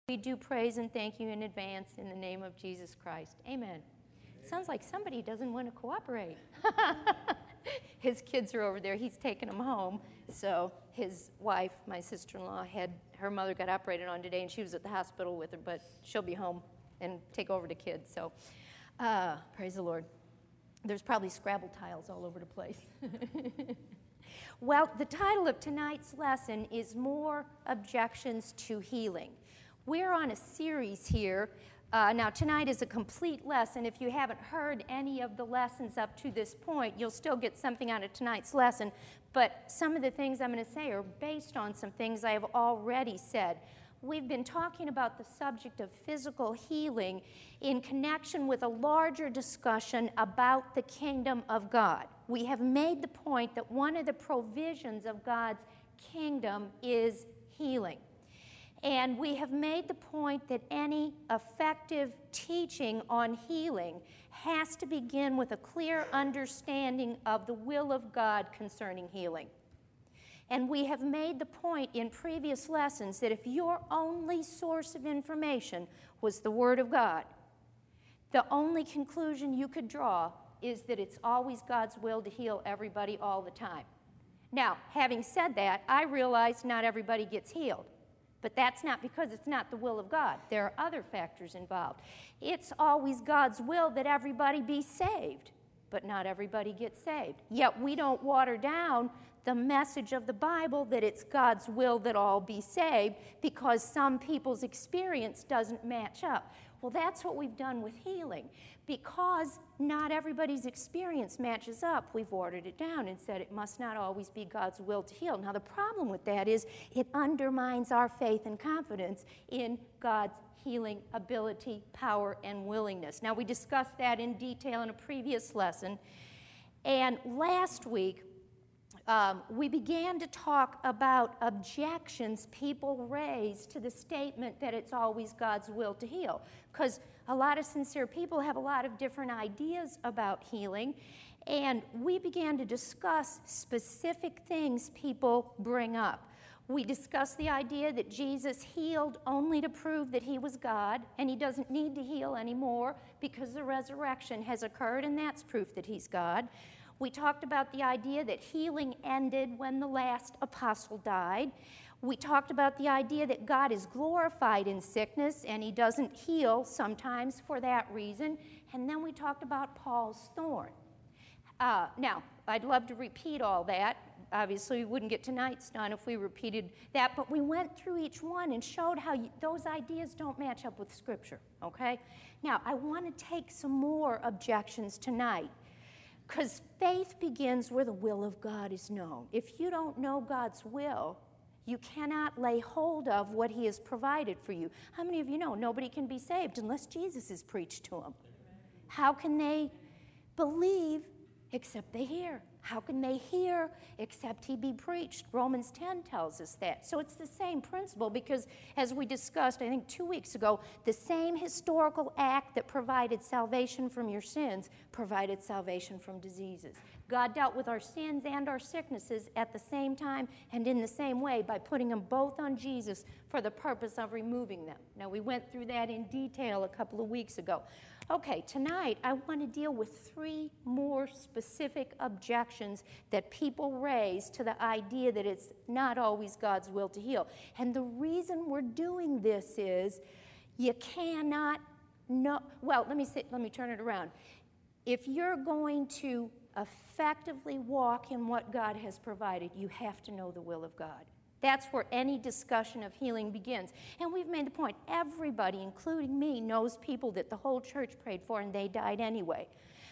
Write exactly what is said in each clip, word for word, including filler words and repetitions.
We do praise and thank you in advance in the name of Jesus Christ. Amen. Amen. Sounds like somebody doesn't want to cooperate. His kids are over there. He's taking them home. So his wife, my sister-in-law, had her mother got operated on today, and she was at the hospital with her, but she'll be home and take over the kids. So uh, praise the Lord. There's probably Scrabble tiles all over the place. Well, the title of tonight's lesson is More Objections to Healing. We're on a series here. Uh, now, tonight is a complete lesson. If you haven't heard any of the lessons up to this point, you'll still get something out of tonight's lesson. But some of the things I'm going to say are based on some things I have already said. We've been talking about the subject of physical healing in connection with a larger discussion about the kingdom of God. We have made the point that one of the provisions of God's kingdom is healing. And we have made the point that any effective teaching on healing has to begin with a clear understanding of the will of God concerning healing. And we have made the point in previous lessons that if your only source of information was the Word of God, the only conclusion you could draw is that it's always God's will to heal everybody all the time. Now, having said that, I realize not everybody gets healed. But that's not because it's not the will of God. There are other factors involved. It's always God's will that everybody be saved, but not everybody gets saved. Yet we don't water down the message of the Bible that it's God's will that all be saved because some people's experience doesn't match up. Well, that's what we've done with healing. Because not everybody's experience matches up, we've watered it down and said it must not always be God's will to heal. Now, the problem with that is it undermines our faith and confidence in God's healing ability, power, and willingness. Now, we discussed that in detail in a previous lesson. And last week, Um, we began to talk about objections people raise to the statement that it's always God's will to heal. Because a lot of sincere people have a lot of different ideas about healing. And we began to discuss specific things people bring up. We discussed the idea that Jesus healed only to prove that he was God, and he doesn't need to heal anymore because the resurrection has occurred, and that's proof that he's God. We talked about the idea that healing ended when the last apostle died. We talked about the idea that God is glorified in sickness and he doesn't heal sometimes for that reason. And then we talked about Paul's thorn. Uh, now, I'd love to repeat all that. Obviously, we wouldn't get tonight's done if we repeated that, but we went through each one and showed how you, those ideas don't match up with Scripture, okay? Now, I want to take some more objections tonight. Because faith begins where the will of God is known. If you don't know God's will, you cannot lay hold of what he has provided for you. How many of you know nobody can be saved unless Jesus is preached to them? How can they believe except they hear? How can they hear except he be preached? Romans ten tells us that. So it's the same principle because, as we discussed, I think two weeks ago, the same historical act that provided salvation from your sins provided salvation from diseases. God dealt with our sins and our sicknesses at the same time and in the same way by putting them both on Jesus for the purpose of removing them. Now, we went through that in detail a couple of weeks ago. Okay, tonight I want to deal with three more specific objections that people raise to the idea that it's not always God's will to heal. And the reason we're doing this is you cannot know, well, let me say, let me turn it around. If you're going to effectively walk in what God has provided, you have to know the will of God. That's where any discussion of healing begins. And we've made the point, everybody, including me, knows people that the whole church prayed for and they died anyway.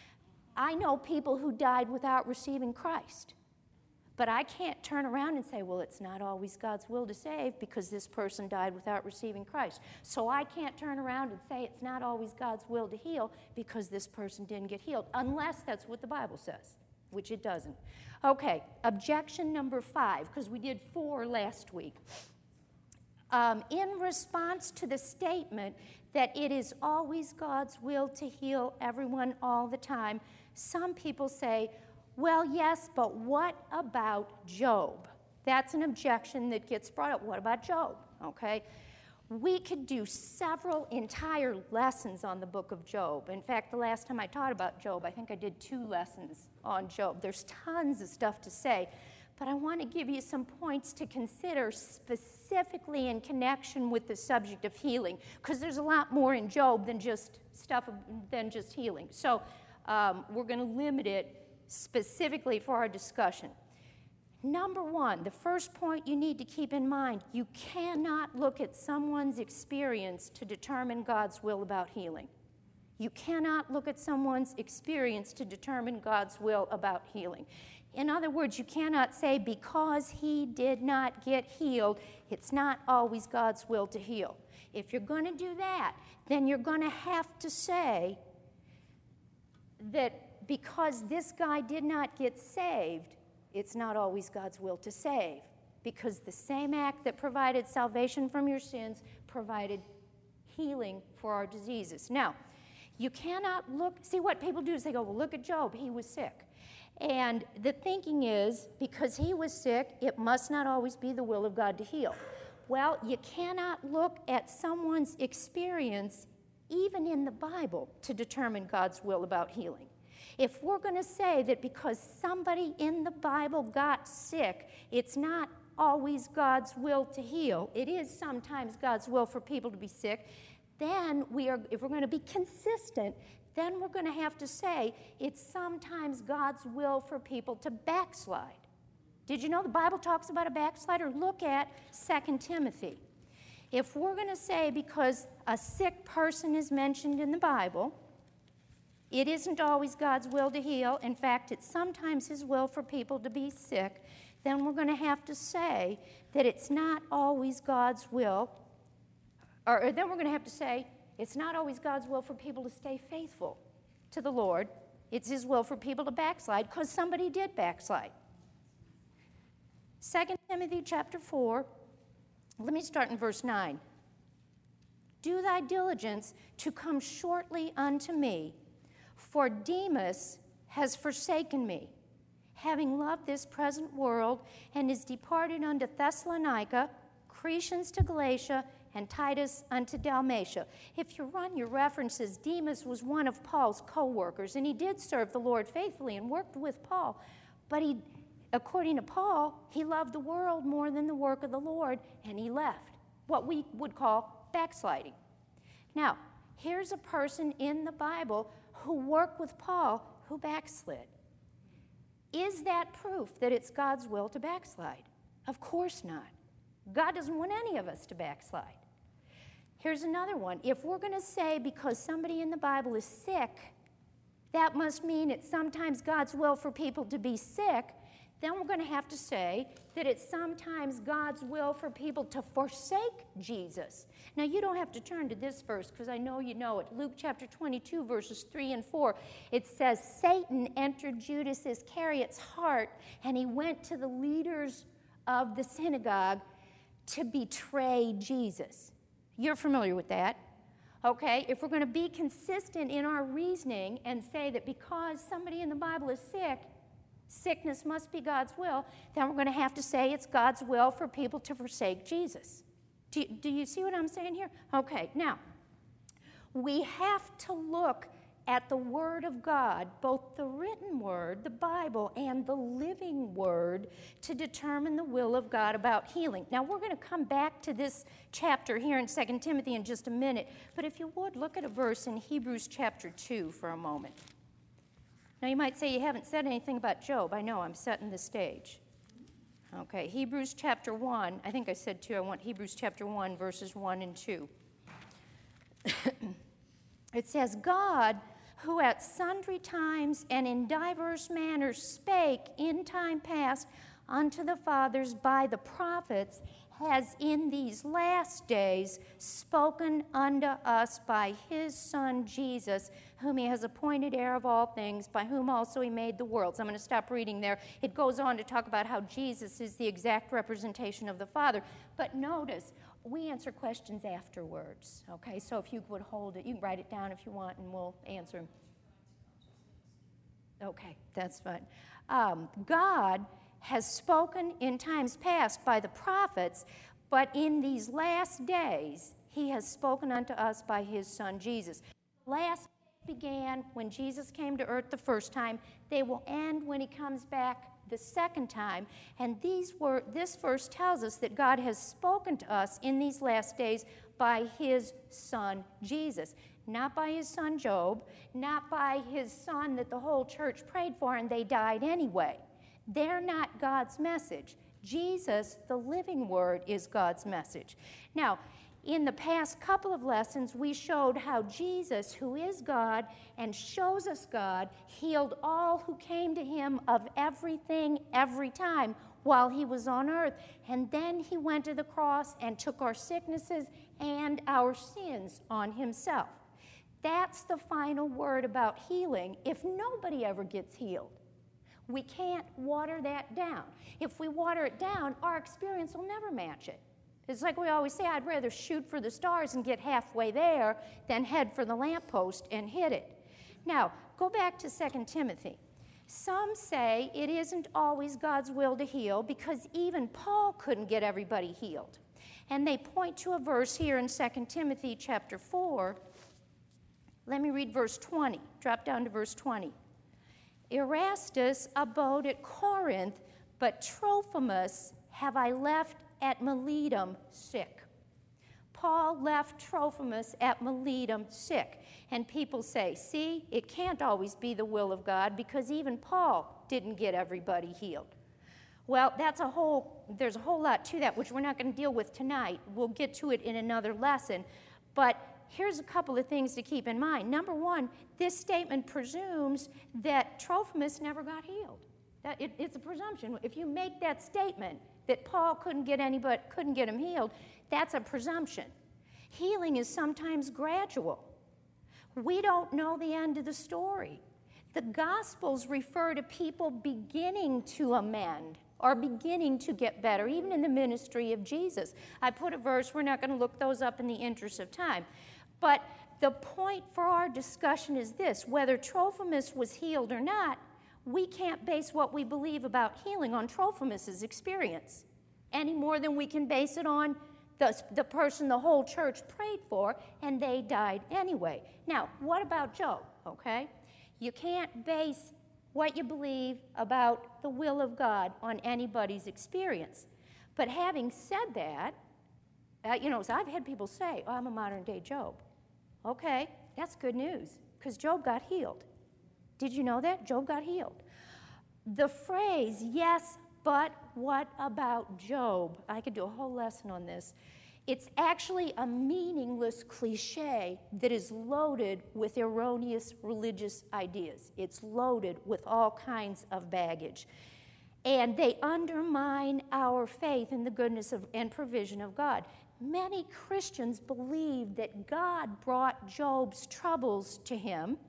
I know people who died without receiving Christ. But I can't turn around and say, well, it's not always God's will to save because this person died without receiving Christ. So I can't turn around and say it's not always God's will to heal because this person didn't get healed, unless that's what the Bible says, which it doesn't. Okay, objection number five, because we did four last week. Um, in response to the statement that it is always God's will to heal everyone all the time, some people say, well, yes, but what about Job? That's an objection that gets brought up. What about Job? Okay. We could do several entire lessons on the book of Job. In fact, the last time I taught about Job, I think I did two lessons on Job. There's tons of stuff to say, but I want to give you some points to consider specifically in connection with the subject of healing, because there's a lot more in Job than just stuff than just healing. So um, we're going to limit it specifically for our discussion. Number one, the first point you need to keep in mind, you cannot look at someone's experience to determine God's will about healing. You cannot look at someone's experience to determine God's will about healing. In other words, you cannot say because he did not get healed, it's not always God's will to heal. If you're going to do that, then you're going to have to say that because this guy did not get saved, it's not always God's will to save, because the same act that provided salvation from your sins provided healing for our diseases. Now, you cannot look, see what people do is they go, well, look at Job, he was sick. And the thinking is, because he was sick, it must not always be the will of God to heal. Well, you cannot look at someone's experience, even in the Bible, to determine God's will about healing. If we're going to say that because somebody in the Bible got sick, it's not always God's will to heal, it is sometimes God's will for people to be sick, then we are, if we're going to be consistent, then we're going to have to say it's sometimes God's will for people to backslide. Did you know the Bible talks about a backslider? Look at Second Timothy. If we're going to say because a sick person is mentioned in the Bible, it isn't always God's will to heal. In fact, it's sometimes his will for people to be sick. Then we're going to have to say that it's not always God's will, or, or then we're going to have to say it's not always God's will for people to stay faithful to the Lord. It's his will for people to backslide because somebody did backslide. Second Timothy chapter four, let me start in verse nine. Do thy diligence to come shortly unto me, for Demas has forsaken me, having loved this present world, and is departed unto Thessalonica, Cretans to Galatia, and Titus unto Dalmatia. If you run your references, Demas was one of Paul's co-workers, and he did serve the Lord faithfully and worked with Paul. But he, according to Paul, he loved the world more than the work of the Lord, and he left, what we would call backsliding. Now, here's a person in the Bible who worked with Paul who backslid. Is that proof that it's God's will to backslide? Of course not. God doesn't want any of us to backslide. Here's another one. If we're going to say because somebody in the Bible is sick, that must mean it's sometimes God's will for people to be sick, then we're going to have to say that it's sometimes God's will for people to forsake Jesus. Now, you don't have to turn to this verse because I know you know it. Luke chapter twenty-two, verses three and four, it says, Satan entered Judas Iscariot's heart, and he went to the leaders of the synagogue to betray Jesus. You're familiar with that. Okay, if we're going to be consistent in our reasoning and say that because somebody in the Bible is sick, sickness must be God's will, then we're going to have to say it's God's will for people to forsake Jesus. Do you, do you see what I'm saying here? Okay, now, we have to look at the Word of God, both the written Word, the Bible, and the living Word, to determine the will of God about healing. Now, we're going to come back to this chapter here in Second Timothy in just a minute, but if you would, look at a verse in Hebrews chapter two for a moment. Now, you might say you haven't said anything about Job. I know, I'm setting the stage. Okay, Hebrews chapter one. I think I said two. I want Hebrews chapter one, verses one and two. It says, God, who at sundry times and in divers manners spake in time past unto the fathers by the prophets, has in these last days spoken unto us by his Son Jesus, whom he has appointed heir of all things, by whom also he made the worlds. I'm going to stop reading there. It goes on to talk about how Jesus is the exact representation of the Father. But notice, we answer questions afterwards, okay? So if you would hold it, you can write it down if you want, and we'll answer them. Okay, that's fine. Um, God has spoken in times past by the prophets, but in these last days, he has spoken unto us by his Son Jesus. Last began when Jesus came to earth the first time. They will end when he comes back the second time. And these were, this verse tells us that God has spoken to us in these last days by his Son Jesus. Not by his son Job, not by his son that the whole church prayed for and they died anyway. They're not God's message. Jesus, the living word, is God's message. Now, in the past couple of lessons, we showed how Jesus, who is God and shows us God, healed all who came to him of everything, every time, while he was on earth. And then he went to the cross and took our sicknesses and our sins on himself. That's the final word about healing if nobody ever gets healed. We can't water that down. If we water it down, our experience will never match it. It's like we always say, I'd rather shoot for the stars and get halfway there than head for the lamppost and hit it. Now, go back to Second Timothy. Some say it isn't always God's will to heal because even Paul couldn't get everybody healed. And they point to a verse here in Second Timothy chapter four. Let me read verse twenty. Drop down to verse twenty. Erastus abode at Corinth, but Trophimus have I left at Miletum sick. Paul left Trophimus at Miletum sick. And people say, see, it can't always be the will of God because even Paul didn't get everybody healed. Well, that's a whole, there's a whole lot to that, which we're not going to deal with tonight. We'll get to it in another lesson. But here's a couple of things to keep in mind. Number one, this statement presumes that Trophimus never got healed. That it, it's a presumption. If you make that statement that Paul couldn't get anybody, couldn't get him healed, that's a presumption. Healing is sometimes gradual. We don't know the end of the story. The Gospels refer to people beginning to amend or beginning to get better, even in the ministry of Jesus. I put a verse, we're not going to look those up in the interest of time. But the point for our discussion is this: whether Trophimus was healed or not, we can't base what we believe about healing on Trophimus' experience any more than we can base it on the, the person the whole church prayed for and they died anyway. Now, what about Job, okay? You can't base what you believe about the will of God on anybody's experience. But having said that, uh, you know, so I've had people say, oh, I'm a modern-day Job. Okay, that's good news, because Job got healed. Did you know that? Job got healed. The phrase, yes, but what about Job? I could do a whole lesson on this. It's actually a meaningless cliche that is loaded with erroneous religious ideas. It's loaded with all kinds of baggage. And they undermine our faith in the goodness of, and provision of God. Many Christians believe that God brought Job's troubles to him,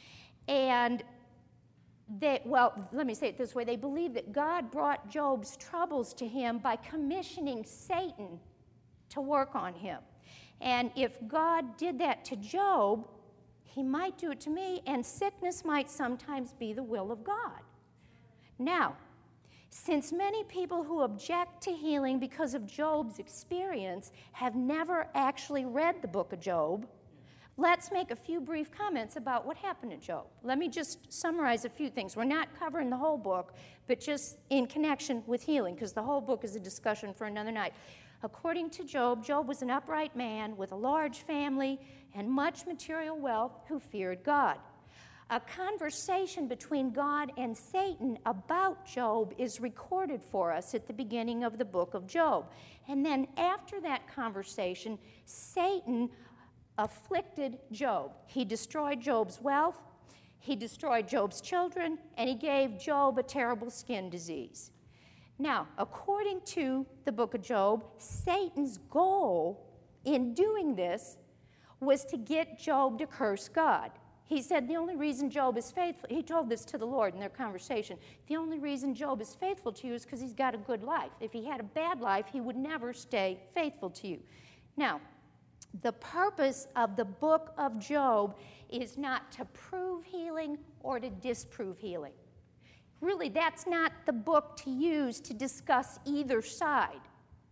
and they, well, let me say it this way. They believe that God brought Job's troubles to him by commissioning Satan to work on him. And if God did that to Job, he might do it to me, and sickness might sometimes be the will of God. Now, since many people who object to healing because of Job's experience have never actually read the book of Job, let's make a few brief comments about what happened to Job. Let me just summarize a few things. We're not covering the whole book, but just in connection with healing, because the whole book is a discussion for another night. According to Job, Job was an upright man with a large family and much material wealth who feared God. A conversation between God and Satan about Job is recorded for us at the beginning of the book of Job. And then after that conversation, Satan afflicted Job. He destroyed Job's wealth, he destroyed Job's children, and he gave Job a terrible skin disease. Now, according to the book of Job, Satan's goal in doing this was to get Job to curse God. He said the only reason Job is faithful, he told this to the Lord in their conversation, the only reason Job is faithful to you is because he's got a good life. If he had a bad life, he would never stay faithful to you. Now, the purpose of the book of Job is not to prove healing or to disprove healing. Really, that's not the book to use to discuss either side,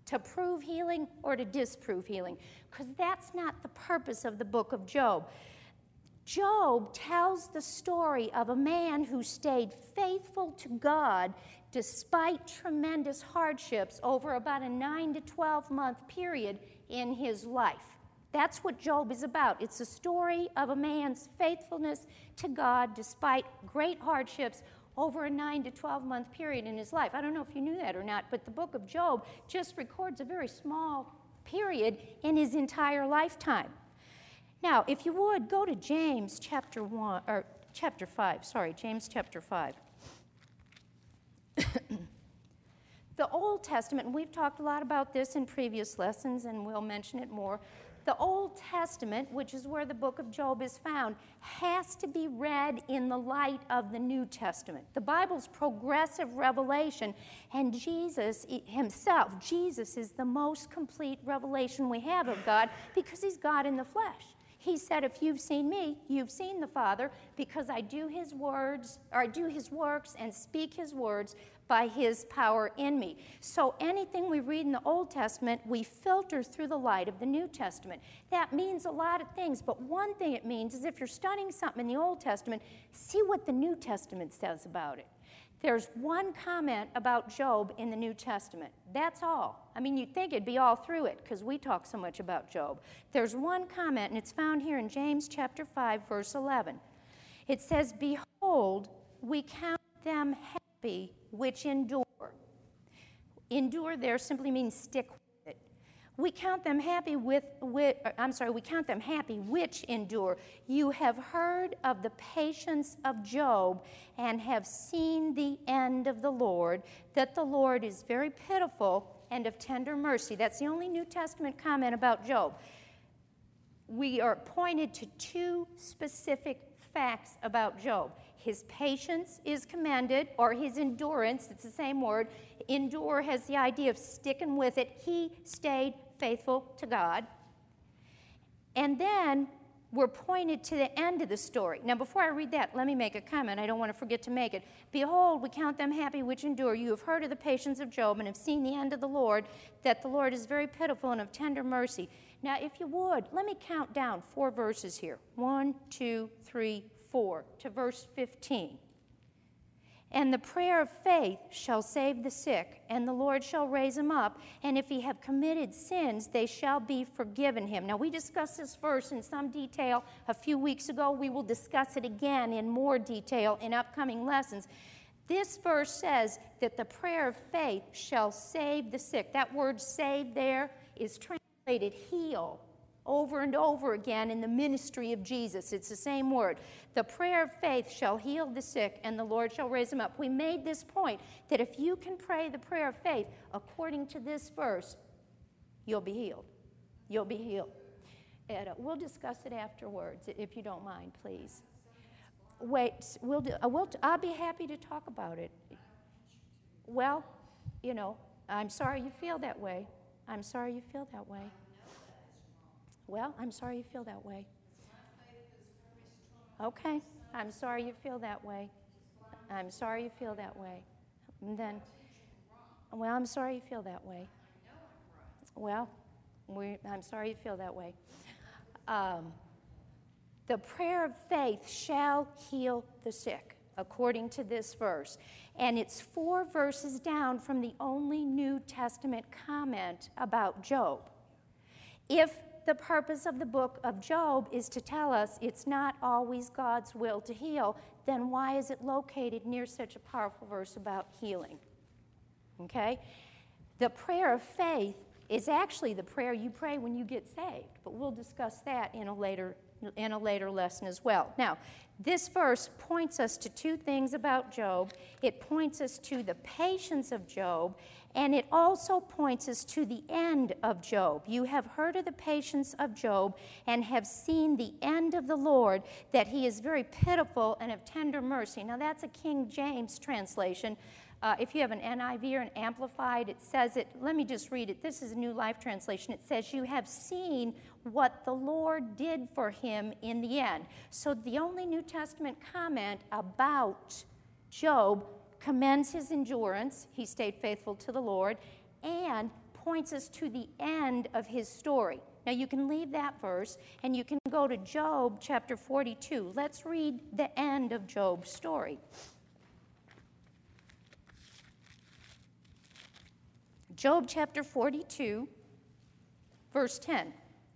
to prove healing or to disprove healing, because that's not the purpose of the book of Job. Job tells the story of a man who stayed faithful to God despite tremendous hardships over about a nine to twelve month period in his life. That's what Job is about. It's a story of a man's faithfulness to God despite great hardships over a nine to twelve month period in his life. I don't know if you knew that or not, but the book of Job just records a very small period in his entire lifetime. Now, if you would, go to James chapter one, or chapter five, sorry, James chapter five. The Old Testament, and we've talked a lot about this in previous lessons, and we'll mention it more. The Old Testament, which is where the book of Job is found, has to be read in the light of the New Testament. The Bible's progressive revelation, and Jesus himself, Jesus is the most complete revelation we have of God because he's God in the flesh. He said, if you've seen me, you've seen the Father, because I do his words, or I do his works and speak his words by his power in me. So anything we read in the Old Testament, we filter through the light of the New Testament. That means a lot of things, but one thing it means is if you're studying something in the Old Testament, see what the New Testament says about it. There's one comment about Job in the New Testament. That's all. I mean, you'd think it'd be all through it because we talk so much about Job. There's one comment, and it's found here in James chapter five, verse eleven. It says, behold, we count them happy which endure. Endure there simply means stick with it. We count them happy with, with I'm sorry, we count them happy which endure. You have heard of the patience of Job and have seen the end of the Lord, that the Lord is very pitiful and of tender mercy. That's the only New Testament comment about Job. We are pointed to two specific facts about Job. His patience is commended, or his endurance, it's the same word. Endure has the idea of sticking with it. He stayed faithful to God. And then we're pointed to the end of the story. Now, before I read that, let me make a comment. I don't want to forget to make it. Behold, we count them happy which endure. You have heard of the patience of Job and have seen the end of the Lord, that the Lord is very pitiful and of tender mercy. Now, if you would, let me count down four verses here. One, two, three, four, to verse fifteen. And the prayer of faith shall save the sick, and the Lord shall raise him up, and if he have committed sins, they shall be forgiven him. Now, we discussed this verse in some detail a few weeks ago. We will discuss it again in more detail in upcoming lessons. This verse says that the prayer of faith shall save the sick. That word save there is translated heal over and over again in the ministry of Jesus. It's the same word. The prayer of faith shall heal the sick, and the Lord shall raise him up. We made this point that if you can pray the prayer of faith according to this verse, you'll be healed. You'll be healed. And uh, we'll discuss it afterwards, if you don't mind, please. Wait, we'll do, uh, we'll t- I'll be happy to talk about it. Well, you know, I'm sorry you feel that way. I'm sorry you feel that way. Well, I'm sorry you feel that way. Okay, I'm sorry you feel that way. I'm sorry you feel that way. And then, well, I'm sorry you feel that way. Well, we, I'm sorry you feel that way. Um, the prayer of faith shall heal the sick, according to this verse. And it's four verses down from the only New Testament comment about Job. If the purpose of the book of Job is to tell us it's not always God's will to heal, then why is it located near such a powerful verse about healing? Okay? The prayer of faith is actually the prayer you pray when you get saved, but we'll discuss that in a later in a later lesson as well. Now, this verse points us to two things about Job. It points us to the patience of Job, and it also points us to the end of Job. You have heard of the patience of Job and have seen the end of the Lord, that he is very pitiful and of tender mercy. Now, that's a King James translation. Uh, if you have an N I V or an Amplified, it says it. Let me just read it. This is a New Life Translation. It says, you have seen what the Lord did for him in the end. So the only New Testament comment about Job commends his endurance. He stayed faithful to the Lord, and points us to the end of his story. Now you can leave that verse and you can go to Job chapter forty-two. Let's read the end of Job's story. Job chapter forty-two, verse ten.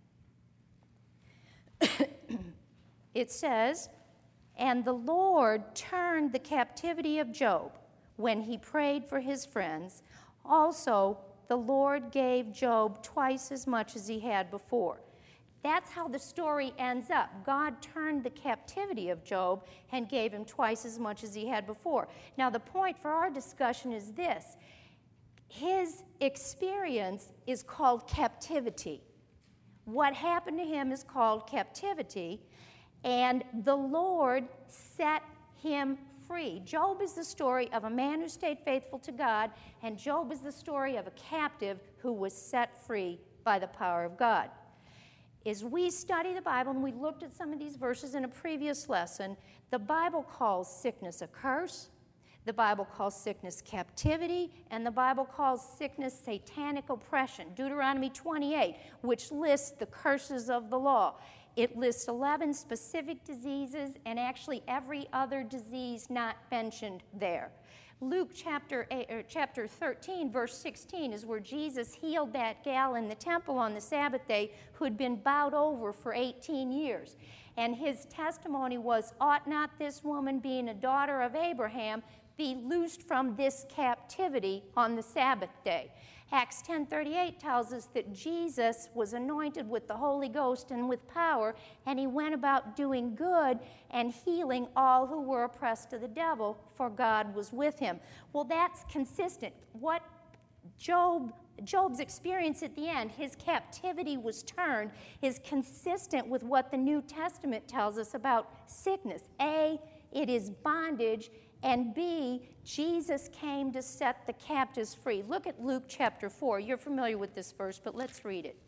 It says, "And the Lord turned the captivity of Job when he prayed for his friends. Also, the Lord gave Job twice as much as he had before." That's how the story ends up. God turned the captivity of Job and gave him twice as much as he had before. Now, the point for our discussion is this. His experience is called captivity. What happened to him is called captivity, and the Lord set him free. Job is the story of a man who stayed faithful to God, and Job is the story of a captive who was set free by the power of God. As we study the Bible, and we looked at some of these verses in a previous lesson, the Bible calls sickness a curse, the Bible calls sickness captivity, and the Bible calls sickness satanic oppression. Deuteronomy twenty-eight, which lists the curses of the law. It lists eleven specific diseases and actually every other disease not mentioned there. Luke chapter eight, or chapter thirteen, verse sixteen, is where Jesus healed that gal in the temple on the Sabbath day who had been bowed over for eighteen years. And his testimony was, "Ought not this woman, being a daughter of Abraham, be loosed from this captivity on the Sabbath day?" Acts ten thirty-eight tells us that Jesus was anointed with the Holy Ghost and with power, and he went about doing good and healing all who were oppressed of the devil, for God was with him. Well, that's consistent. What Job, Job's experience at the end, his captivity was turned, is consistent with what the New Testament tells us about sickness. A, it is bondage, and B, Jesus came to set the captives free. Look at Luke chapter four. You're familiar with this verse, but let's read it.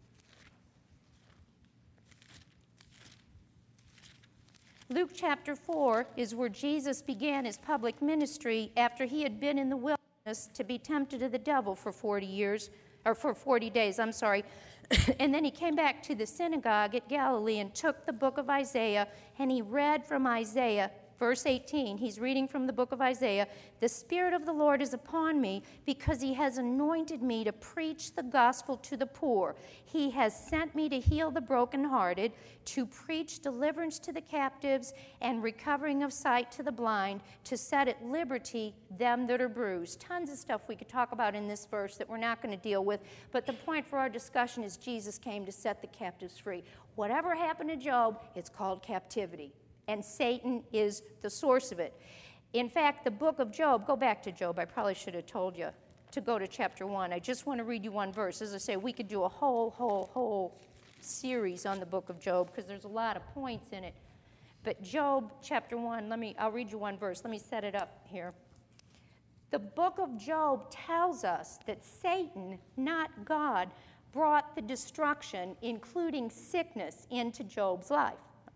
Luke chapter four is where Jesus began his public ministry after he had been in the wilderness to be tempted of the devil for forty years, or for forty days, I'm sorry. And then he came back to the synagogue at Galilee and took the book of Isaiah, and he read from Isaiah. Verse eighteen, he's reading from the book of Isaiah. "The Spirit of the Lord is upon me, because he has anointed me to preach the gospel to the poor. He has sent me to heal the brokenhearted, to preach deliverance to the captives, and recovering of sight to the blind, to set at liberty them that are bruised." Tons of stuff we could talk about in this verse that we're not going to deal with, but the point for our discussion is Jesus came to set the captives free. Whatever happened to Job, it's called captivity. And Satan is the source of it. In fact, the book of Job, go back to Job. I probably should have told you to go to chapter one. I just want to read you one verse. As I say, we could do a whole, whole, whole series on the book of Job because there's a lot of points in it. But Job chapter one, let me, I'll read you one verse. Let me set it up here. The book of Job tells us that Satan, not God, brought the destruction, including sickness, into Job's life.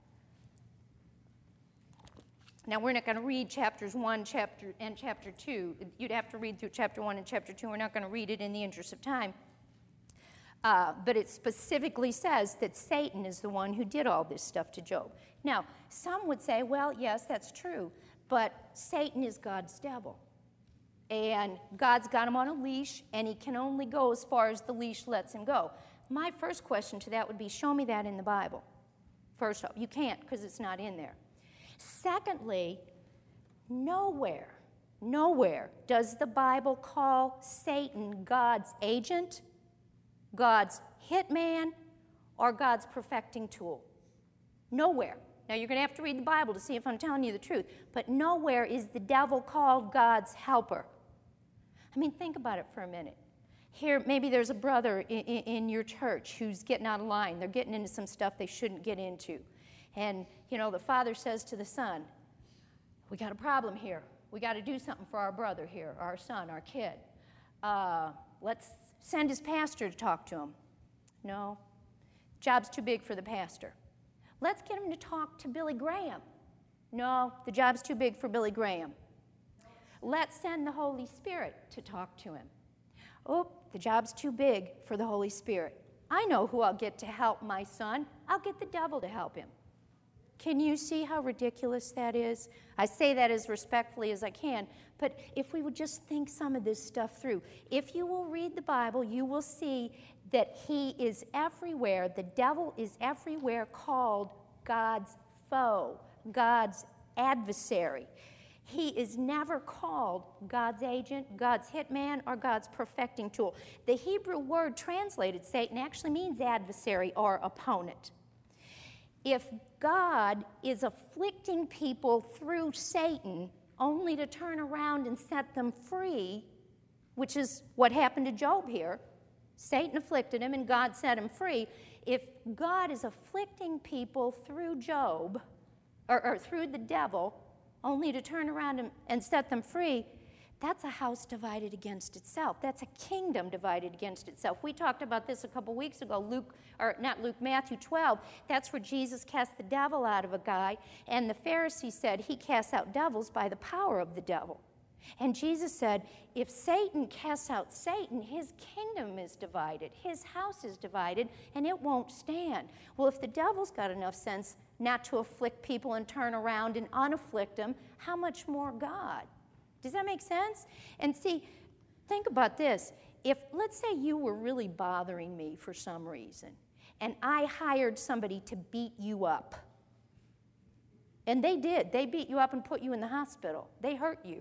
Now, we're not going to read chapters one chapter, and chapter two. You'd have to read through chapter one and chapter two. We're not going to read it in the interest of time. Uh, but it specifically says that Satan is the one who did all this stuff to Job. Now, some would say, well, yes, that's true, but Satan is God's devil. And God's got him on a leash, and he can only go as far as the leash lets him go. My first question to that would be, show me that in the Bible. First off, you can't because it's not in there. Secondly, nowhere, nowhere does the Bible call Satan God's agent, God's hitman, or God's perfecting tool. Nowhere. Now, you're going to have to read the Bible to see if I'm telling you the truth, but nowhere is the devil called God's helper. I mean, think about it for a minute. Here, maybe there's a brother in, in, in your church who's getting out of line. They're getting into some stuff they shouldn't get into. And, you know, the father says to the son, we got a problem here. We got to do something for our brother here, our son, our kid. Uh, let's send his pastor to talk to him. No, job's too big for the pastor. Let's get him to talk to Billy Graham. No, the job's too big for Billy Graham. Let's send the Holy Spirit to talk to him. Oh, The job's too big for the Holy Spirit. I know who I'll get to help my son. I'll get the devil to help him. Can you see how ridiculous that is? I say that as respectfully as I can, but if we would just think some of this stuff through. If you will read the Bible, you will see that he is everywhere. The devil is everywhere called God's foe, God's adversary. He is never called God's agent, God's hitman, or God's perfecting tool. The Hebrew word translated Satan actually means adversary or opponent. If God is afflicting people through Satan only to turn around and set them free, which is what happened to Job here, Satan afflicted him and God set him free. If God is afflicting people through Job, or, or through the devil, only to turn around and, and set them free, that's a house divided against itself. That's a kingdom divided against itself. We talked about this a couple weeks ago, Luke, or not Luke, Matthew twelve. That's where Jesus cast the devil out of a guy, and the Pharisees said he casts out devils by the power of the devil. And Jesus said, if Satan casts out Satan, his kingdom is divided, his house is divided, and it won't stand. Well, if the devil's got enough sense not to afflict people and turn around and unafflict them, how much more God? Does that make sense? And see, think about this. If, let's say you were really bothering me for some reason, and I hired somebody to beat you up. And they did. They beat you up and put you in the hospital. They hurt you.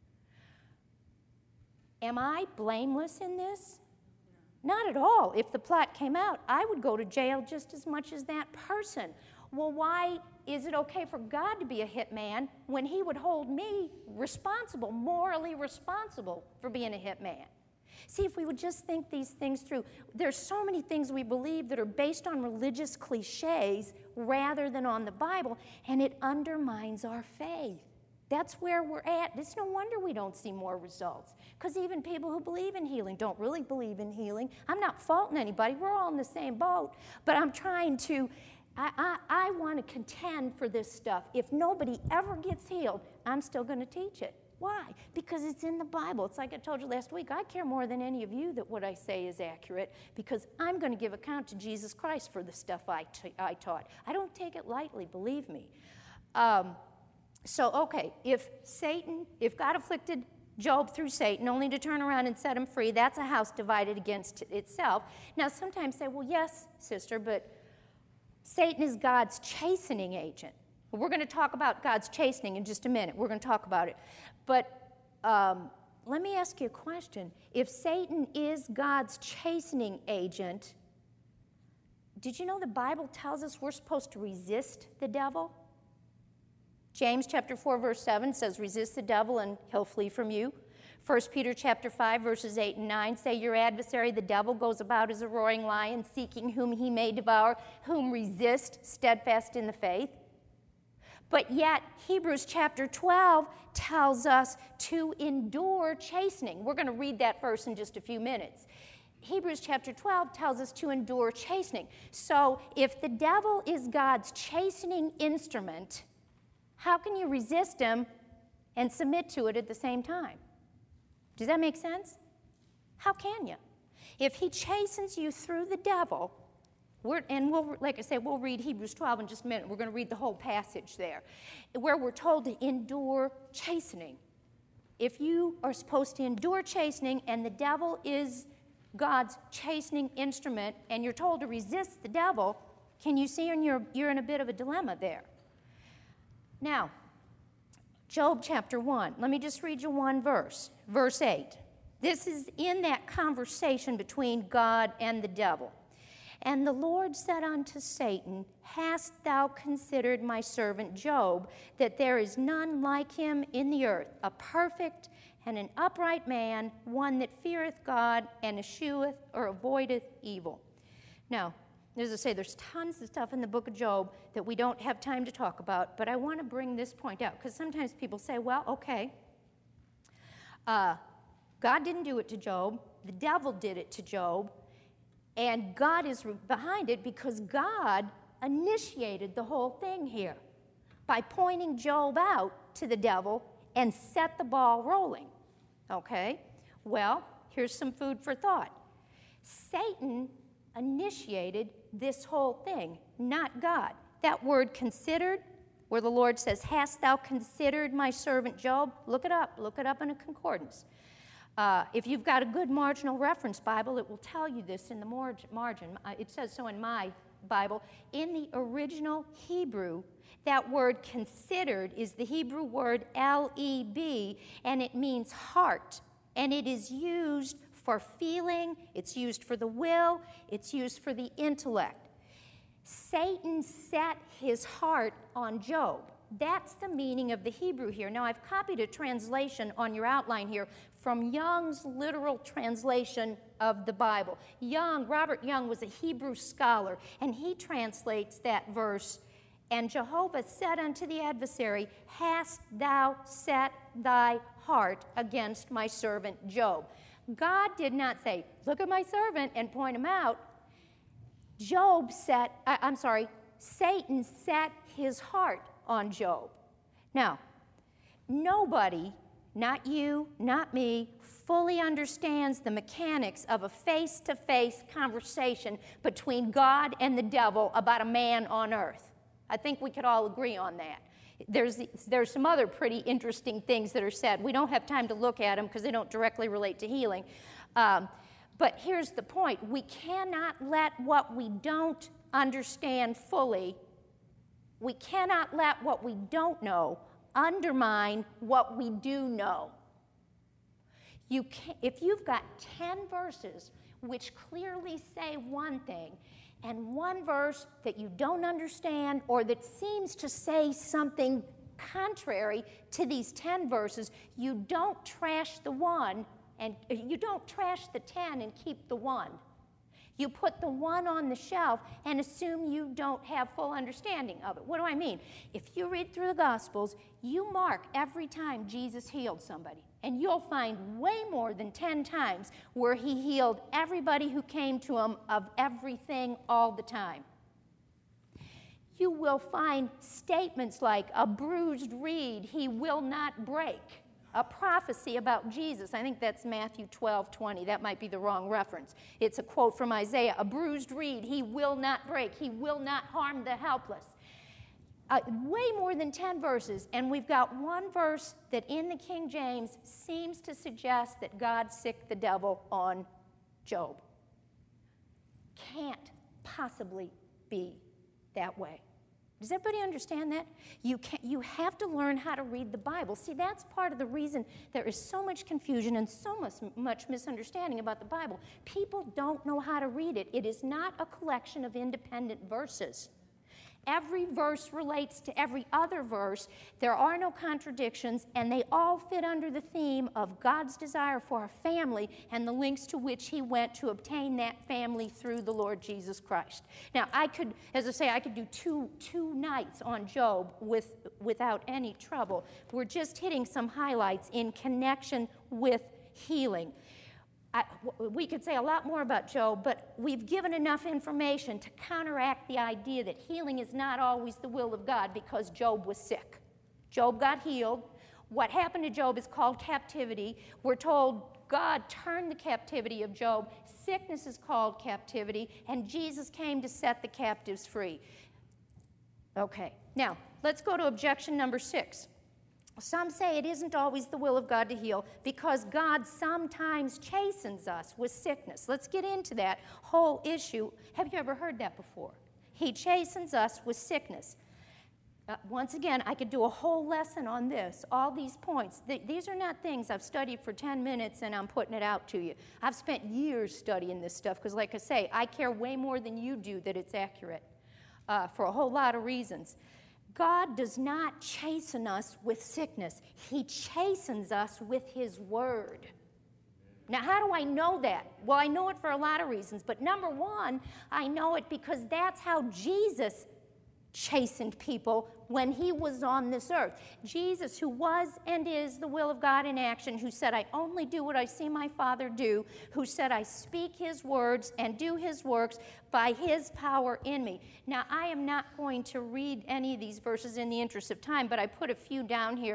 Am I blameless in this? Not at all. If the plot came out, I would go to jail just as much as that person. Well, why is it okay for God to be a hitman when he would hold me responsible, morally responsible for being a hitman? See, if we would just think these things through, there's so many things we believe that are based on religious cliches rather than on the Bible, and it undermines our faith. That's where we're at. It's no wonder we don't see more results, because even people who believe in healing don't really believe in healing. I'm not faulting anybody. We're all in the same boat, but I'm trying to I, I, I want to contend for this stuff. If nobody ever gets healed, I'm still going to teach it. Why? Because it's in the Bible. It's like I told you last week. I care more than any of you that what I say is accurate, because I'm going to give account to Jesus Christ for the stuff I, t- I taught. I don't take it lightly, believe me. Um, so, okay, if Satan, if God afflicted Job through Satan, only to turn around and set him free, that's a house divided against itself. Now, sometimes say, well, yes, sister, but Satan is God's chastening agent. We're going to talk about God's chastening in just a minute. We're going to talk about it. But um, let me ask you a question. If Satan is God's chastening agent, did you know the Bible tells us we're supposed to resist the devil? James chapter four, verse seven says, resist the devil and he'll flee from you. First Peter chapter five, verses eight and nine say, your adversary, the devil, goes about as a roaring lion, seeking whom he may devour, whom resist, steadfast in the faith. But yet, Hebrews chapter twelve tells us to endure chastening. We're going to read that verse in just a few minutes. Hebrews chapter twelve tells us to endure chastening. So, if the devil is God's chastening instrument, how can you resist him and submit to it at the same time? Does that make sense? How can you? If he chastens you through the devil, we're, and we'll, like I said, we'll read Hebrews twelve in just a minute. We're going to read the whole passage there, where we're told to endure chastening. If you are supposed to endure chastening and the devil is God's chastening instrument and you're told to resist the devil, can you see you're, you're in a bit of a dilemma there? Now, Job chapter one. Let me just read you one verse. Verse eight. This is in that conversation between God and the devil. And the Lord said unto Satan, hast thou considered my servant Job, that there is none like him in the earth, a perfect and an upright man, one that feareth God and escheweth or avoideth evil. Now, as I say, there's tons of stuff in the book of Job that we don't have time to talk about, but I want to bring this point out, because sometimes people say, well, okay, uh, God didn't do it to Job, the devil did it to Job, and God is behind it because God initiated the whole thing here by pointing Job out to the devil and set the ball rolling. Okay? Well, here's some food for thought. Satan initiated this whole thing, not God. That word considered, where the Lord says, hast thou considered my servant Job? Look it up. Look it up in a concordance. Uh, if you've got a good marginal reference Bible, it will tell you this in the margin. Uh, it says so in my Bible. In the original Hebrew, that word considered is the Hebrew word L E B, and it means heart. And it is used for feeling, it's used for the will, it's used for the intellect. Satan set his heart on Job. That's the meaning of the Hebrew here. Now, I've copied a translation on your outline here from Young's literal translation of the Bible. Young, Robert Young, was a Hebrew scholar, and he translates that verse, and Jehovah said unto the adversary, hast thou set thy heart against my servant Job? God did not say, look at my servant and point him out. Job set, I, I'm sorry, Satan set his heart on Job. Now, nobody, not you, not me, fully understands the mechanics of a face-to-face conversation between God and the devil about a man on earth. I think we could all agree on that. There's, there's some other pretty interesting things that are said. We don't have time to look at them because they don't directly relate to healing. Um, but here's the point. We cannot let what we don't understand fully, we cannot let what we don't know undermine what we do know. You can, if you've got ten verses which clearly say one thing, and one verse that you don't understand or that seems to say something contrary to these ten verses, you don't trash the one, and you don't trash the ten and keep the one. You put the one on the shelf and assume you don't have full understanding of it. What do I mean? If you read through the Gospels, you mark every time Jesus healed somebody, and you'll find way more than ten times where he healed everybody who came to him of everything all the time. You will find statements like, a bruised reed he will not break. A prophecy about Jesus. I think that's Matthew twelve twenty. That might be the wrong reference. It's a quote from Isaiah. A bruised reed he will not break. He will not harm the helpless. Uh, way more than ten verses, and we've got one verse that in the King James seems to suggest that God sicked the devil on Job. Can't possibly be that way. Does everybody understand that? You, can, you have to learn how to read the Bible. See, that's part of the reason there is so much confusion and so much, much misunderstanding about the Bible. People don't know how to read it. It is not a collection of independent verses. Every verse relates to every other verse. There are no contradictions, and they all fit under the theme of God's desire for a family and the lengths to which he went to obtain that family through the Lord Jesus Christ. Now, I could, as I say, I could do two, two nights on Job with, without any trouble. We're just hitting some highlights in connection with healing. I, we could say a lot more about Job, but we've given enough information to counteract the idea that healing is not always the will of God because Job was sick. Job got healed. What happened to Job is called captivity. We're told God turned the captivity of Job. Sickness is called captivity, and Jesus came to set the captives free. Okay, now let's go to objection number six. Some say it isn't always the will of God to heal because God sometimes chastens us with sickness. Let's get into that whole issue. Have you ever heard that before? He chastens us with sickness. Uh, once again, I could do a whole lesson on this, all these points. Th- these are not things I've studied for ten minutes and I'm putting it out to you. I've spent years studying this stuff because, like I say, I care way more than you do that it's accurate uh, for a whole lot of reasons. God does not chasten us with sickness. He chastens us with his word. Now, how do I know that? Well, I know it for a lot of reasons, but number one, I know it because that's how Jesus chastened people when he was on this earth. Jesus, who was and is the will of God in action, who said, I only do what I see my Father do, who said, I speak his words and do his works by his power in me. Now, I am not going to read any of these verses in the interest of time, but I put a few down here.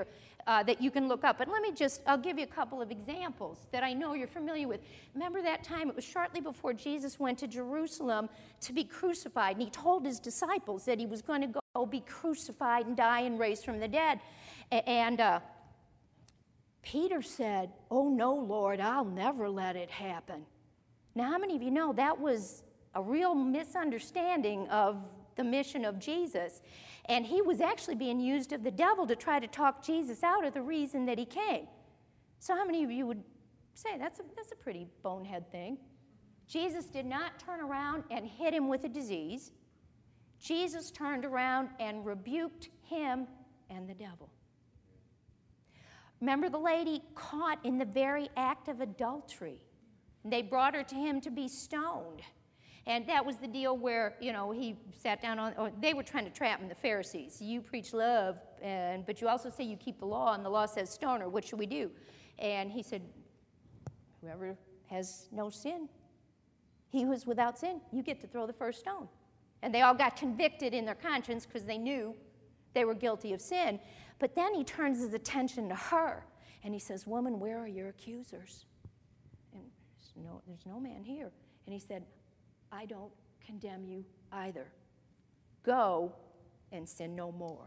uh, that you can look up. But let me just, I'll give you a couple of examples that I know you're familiar with. Remember that time, it was shortly before Jesus went to Jerusalem to be crucified, and he told his disciples that he was going to go be crucified and die and raised from the dead. And uh, Peter said, "Oh no, Lord, I'll never let it happen." Now, how many of you know that was a real misunderstanding of the mission of Jesus? And he was actually being used of the devil to try to talk Jesus out of the reason that he came. So how many of you would say that's a, that's a pretty bonehead thing? Jesus did not turn around and hit him with a disease. Jesus turned around and rebuked him and the devil. Remember the lady caught in the very act of adultery. They brought her to him to be stoned. And that was the deal where, you know, he sat down on, or they were trying to trap him, the Pharisees. You preach love, and but you also say you keep the law, and the law says stone her. What should we do? And he said, whoever has no sin, he who is without sin, you get to throw the first stone. And they all got convicted in their conscience because they knew they were guilty of sin. But then he turns his attention to her, and he says, "Woman, where are your accusers?" And there's no, there's no man here. And he said, "I don't condemn you either. Go and sin no more."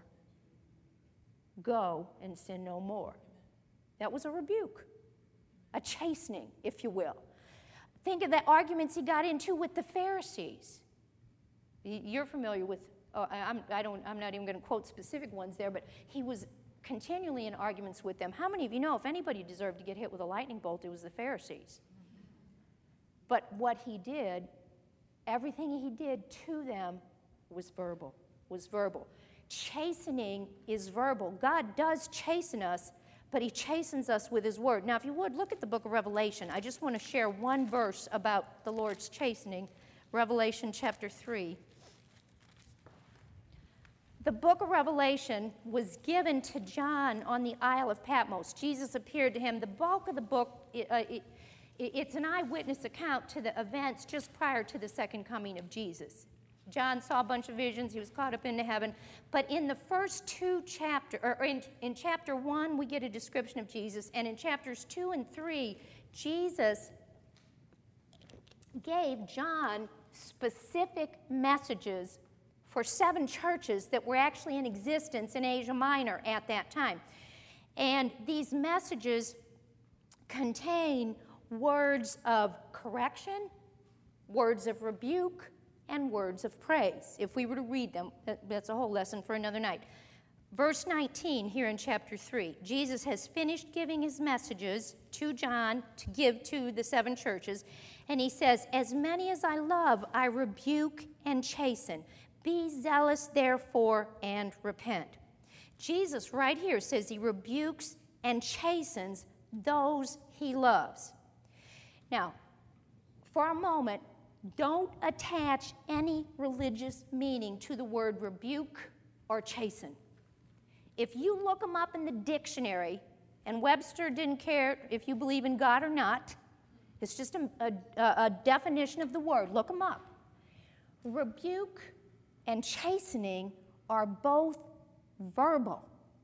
Go and sin no more. That was a rebuke, a chastening, if you will. Think of the arguments he got into with the Pharisees. You're familiar with, oh, I'm, I don't, I'm not even going to quote specific ones there, but he was continually in arguments with them. How many of you know if anybody deserved to get hit with a lightning bolt, it was the Pharisees? But what he did, everything he did to them was verbal, was verbal. Chastening is verbal. God does chasten us, but he chastens us with his word. Now, if you would, look at the book of Revelation. I just want to share one verse about the Lord's chastening. Revelation chapter three. The book of Revelation was given to John on the Isle of Patmos. Jesus appeared to him. The bulk of the book, it, uh, it, it's an eyewitness account to the events just prior to the second coming of Jesus. John saw a bunch of visions. He was caught up into heaven. But in the first two chapters, or in, in chapter one, we get a description of Jesus. And in chapters two and three, Jesus gave John specific messages for seven churches that were actually in existence in Asia Minor at that time. And these messages contain words of correction, words of rebuke, and words of praise. If we were to read them, that's a whole lesson for another night. Verse nineteen here in chapter three, Jesus has finished giving his messages to John to give to the seven churches, and he says, "As many as I love, I rebuke and chasten. Be zealous, therefore, and repent." Jesus right here says he rebukes and chastens those he loves. Now, for a moment, don't attach any religious meaning to the word rebuke or chasten. If you look them up in the dictionary, and Webster didn't care if you believe in God or not, it's just a, a, a definition of the word. Look them up. Rebuke and chastening are both verbal.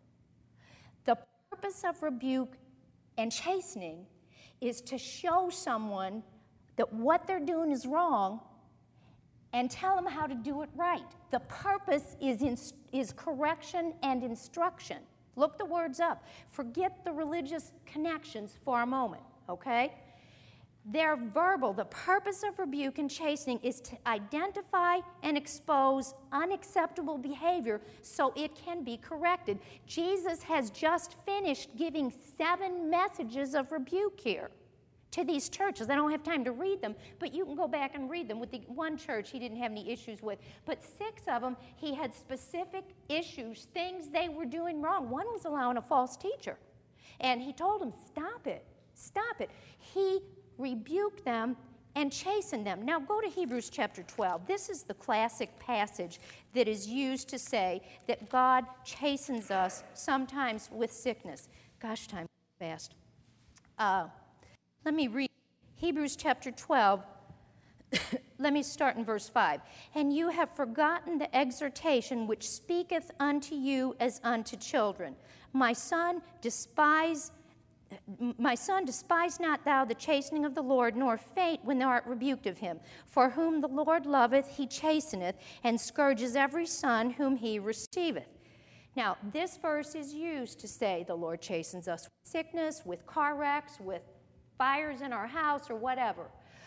The purpose of rebuke and chastening is to show someone that what they're doing is wrong and tell them how to do it right. The purpose is, in, is correction and instruction. Look the words up. Forget the religious connections for a moment, okay? They're verbal. The purpose of rebuke and chastening is to identify and expose unacceptable behavior so it can be corrected. Jesus has just finished giving seven messages of rebuke here to these churches. I don't have time to read them, but you can go back and read them. With the one church he didn't have any issues with, but six of them he had specific issues, things they were doing wrong. One was allowing a false teacher, and he told them, stop it, stop it. He rebuked them and chastened them. Now go to Hebrews chapter twelve. This is the classic passage that is used to say that God chastens us sometimes with sickness. Gosh, time fast. Uh, let me read Hebrews chapter twelve. let me start in verse five. And you have forgotten the exhortation which speaketh unto you as unto children. My son, despise My son, despise not thou the chastening of the Lord, nor faint when thou art rebuked of him. For whom the Lord loveth, he chasteneth, and scourges every son whom he receiveth. Now, this verse is used to say the Lord chastens us with sickness, with car wrecks, with fires in our house, or whatever.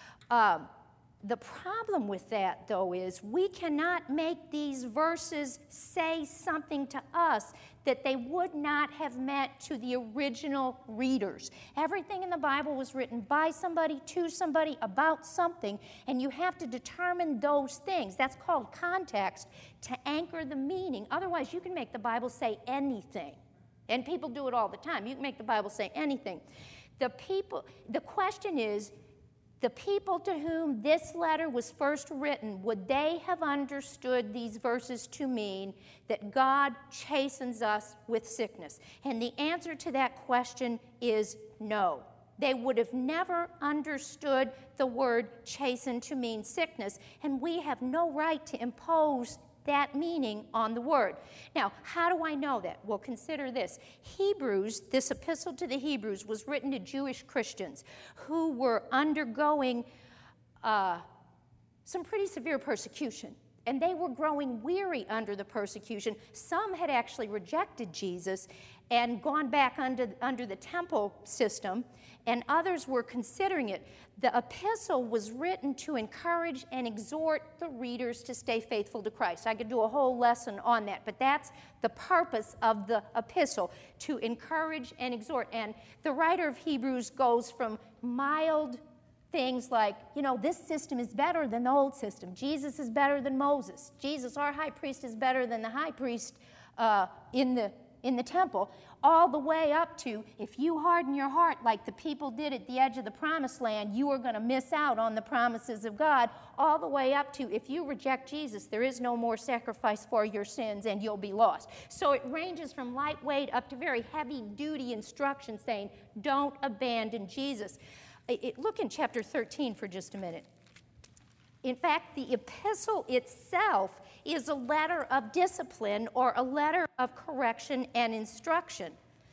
Um, the problem with that, though, is we cannot make these verses say something to us that they would not have meant to the original readers. Everything in the Bible was written by somebody, to somebody, about something, and you have to determine those things. That's called context, to anchor the meaning. Otherwise, you can make the Bible say anything, and people do it all the time. You can make the Bible say anything. The people, the question is, the people to whom this letter was first written, would they have understood these verses to mean that God chastens us with sickness? And the answer to that question is no. They would have never understood the word chasten to mean sickness, and we have no right to impose that meaning on the word. Now, how do I know that? Well, consider this. Hebrews, this epistle to the Hebrews, was written to Jewish Christians who were undergoing uh, some pretty severe persecution, and they were growing weary under the persecution. Some had actually rejected Jesus and gone back under, under the temple system, and others were considering it. The epistle was written to encourage and exhort the readers to stay faithful to Christ. I could do a whole lesson on that, but that's the purpose of the epistle, to encourage and exhort. And the writer of Hebrews goes from mild things like, you know, this system is better than the old system. Jesus is better than Moses. Jesus, our high priest, is better than the high priest uh, in the in the temple, all the way up to, if you harden your heart like the people did at the edge of the promised land, you are going to miss out on the promises of God, all the way up to, if you reject Jesus, there is no more sacrifice for your sins and you'll be lost. So it ranges from lightweight up to very heavy-duty instruction saying, don't abandon Jesus. It, it, look in chapter thirteen for just a minute. In fact, the epistle itself is a letter of discipline or a letter of correction and instruction.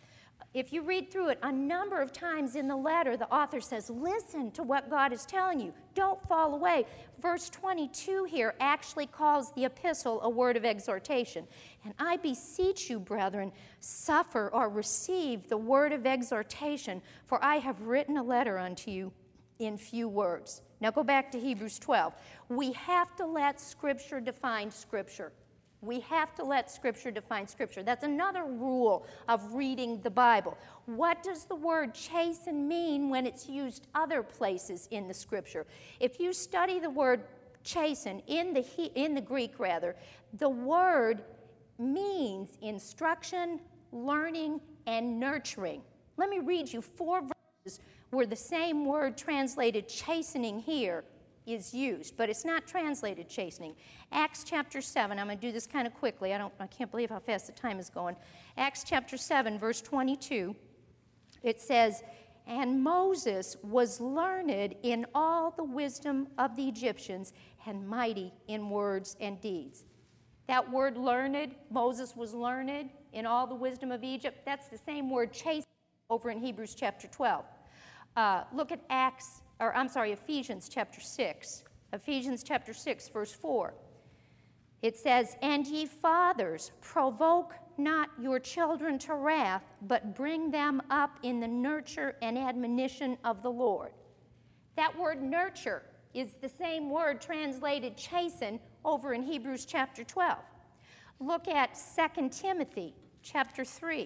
If you read through it, a number of times in the letter, the author says, listen to what God is telling you. Don't fall away. Verse twenty-two here actually calls the epistle a word of exhortation. And I beseech you, brethren, suffer or receive the word of exhortation, for I have written a letter unto you in few words. Now go back to Hebrews twelve. We have to let Scripture define Scripture. We have to let Scripture define Scripture. That's another rule of reading the Bible. What does the word chasten mean when it's used other places in the Scripture? If you study the word chasten in the, in the Greek, rather, the word means instruction, learning, and nurturing. Let me read you four verses where the same word translated chastening here is used, but it's not translated chastening. Acts chapter seven, I'm going to do this kind of quickly. I don't, I can't believe how fast the time is going. Acts chapter seven, verse twenty-two, it says, and Moses was learned in all the wisdom of the Egyptians and mighty in words and deeds. That word learned, Moses was learned in all the wisdom of Egypt, that's the same word chastening over in Hebrews chapter twelve. Uh, look at Acts, or I'm sorry, Ephesians chapter six. Ephesians chapter six, verse four. It says, and ye fathers, provoke not your children to wrath, but bring them up in the nurture and admonition of the Lord. That word nurture is the same word translated chasten over in Hebrews chapter twelve. Look at Second Timothy chapter three.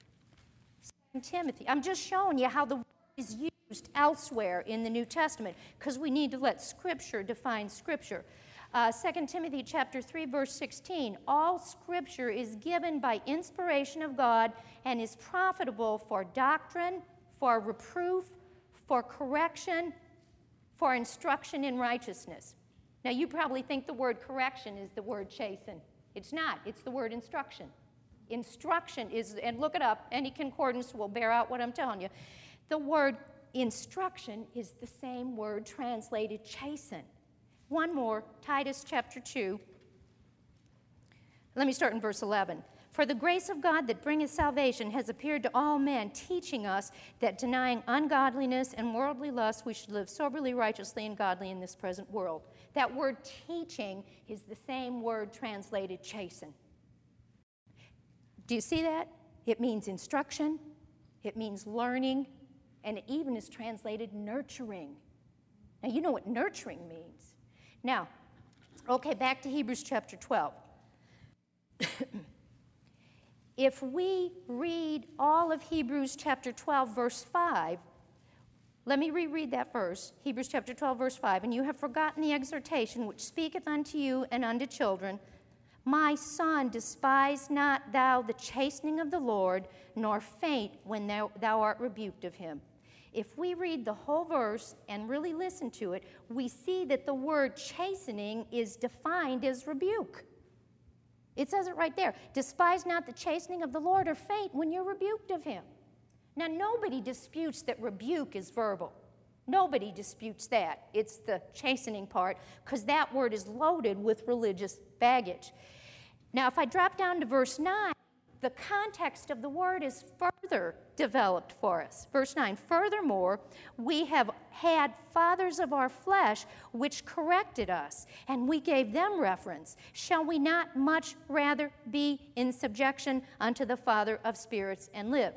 Second Timothy. I'm just showing you how the word is used elsewhere in the New Testament because we need to let Scripture define Scripture. Uh, Second Timothy chapter three, verse sixteen, all Scripture is given by inspiration of God and is profitable for doctrine, for reproof, for correction, for instruction in righteousness. Now, you probably think the word correction is the word chasten. It's not. It's the word instruction. Instruction is, and look it up, any concordance will bear out what I'm telling you. The word instruction is the same word translated chasten. One more, Titus chapter two. Let me start in verse eleven. For the grace of God that bringeth salvation has appeared to all men, teaching us that denying ungodliness and worldly lust, we should live soberly, righteously, and godly in this present world. That word teaching is the same word translated chasten. Do you see that? It means instruction, it means learning, and it even is translated nurturing. Now, you know what nurturing means. Now, okay, back to Hebrews chapter twelve. If we read all of Hebrews chapter twelve, verse five, let me reread that verse, Hebrews chapter twelve, verse five. And you have forgotten the exhortation which speaketh unto you and unto children. My son, despise not thou the chastening of the Lord, nor faint when thou, thou art rebuked of him. If we read the whole verse and really listen to it, we see that the word chastening is defined as rebuke. It says it right there. Despise not the chastening of the Lord, or faint when you're rebuked of him. Now, nobody disputes that rebuke is verbal. Nobody disputes that. It's the chastening part, because that word is loaded with religious baggage. Now, if I drop down to verse nine, the context of the word is further developed for us. Verse nine, furthermore, we have had fathers of our flesh which corrected us, and we gave them reference. Shall we not much rather be in subjection unto the Father of spirits and live?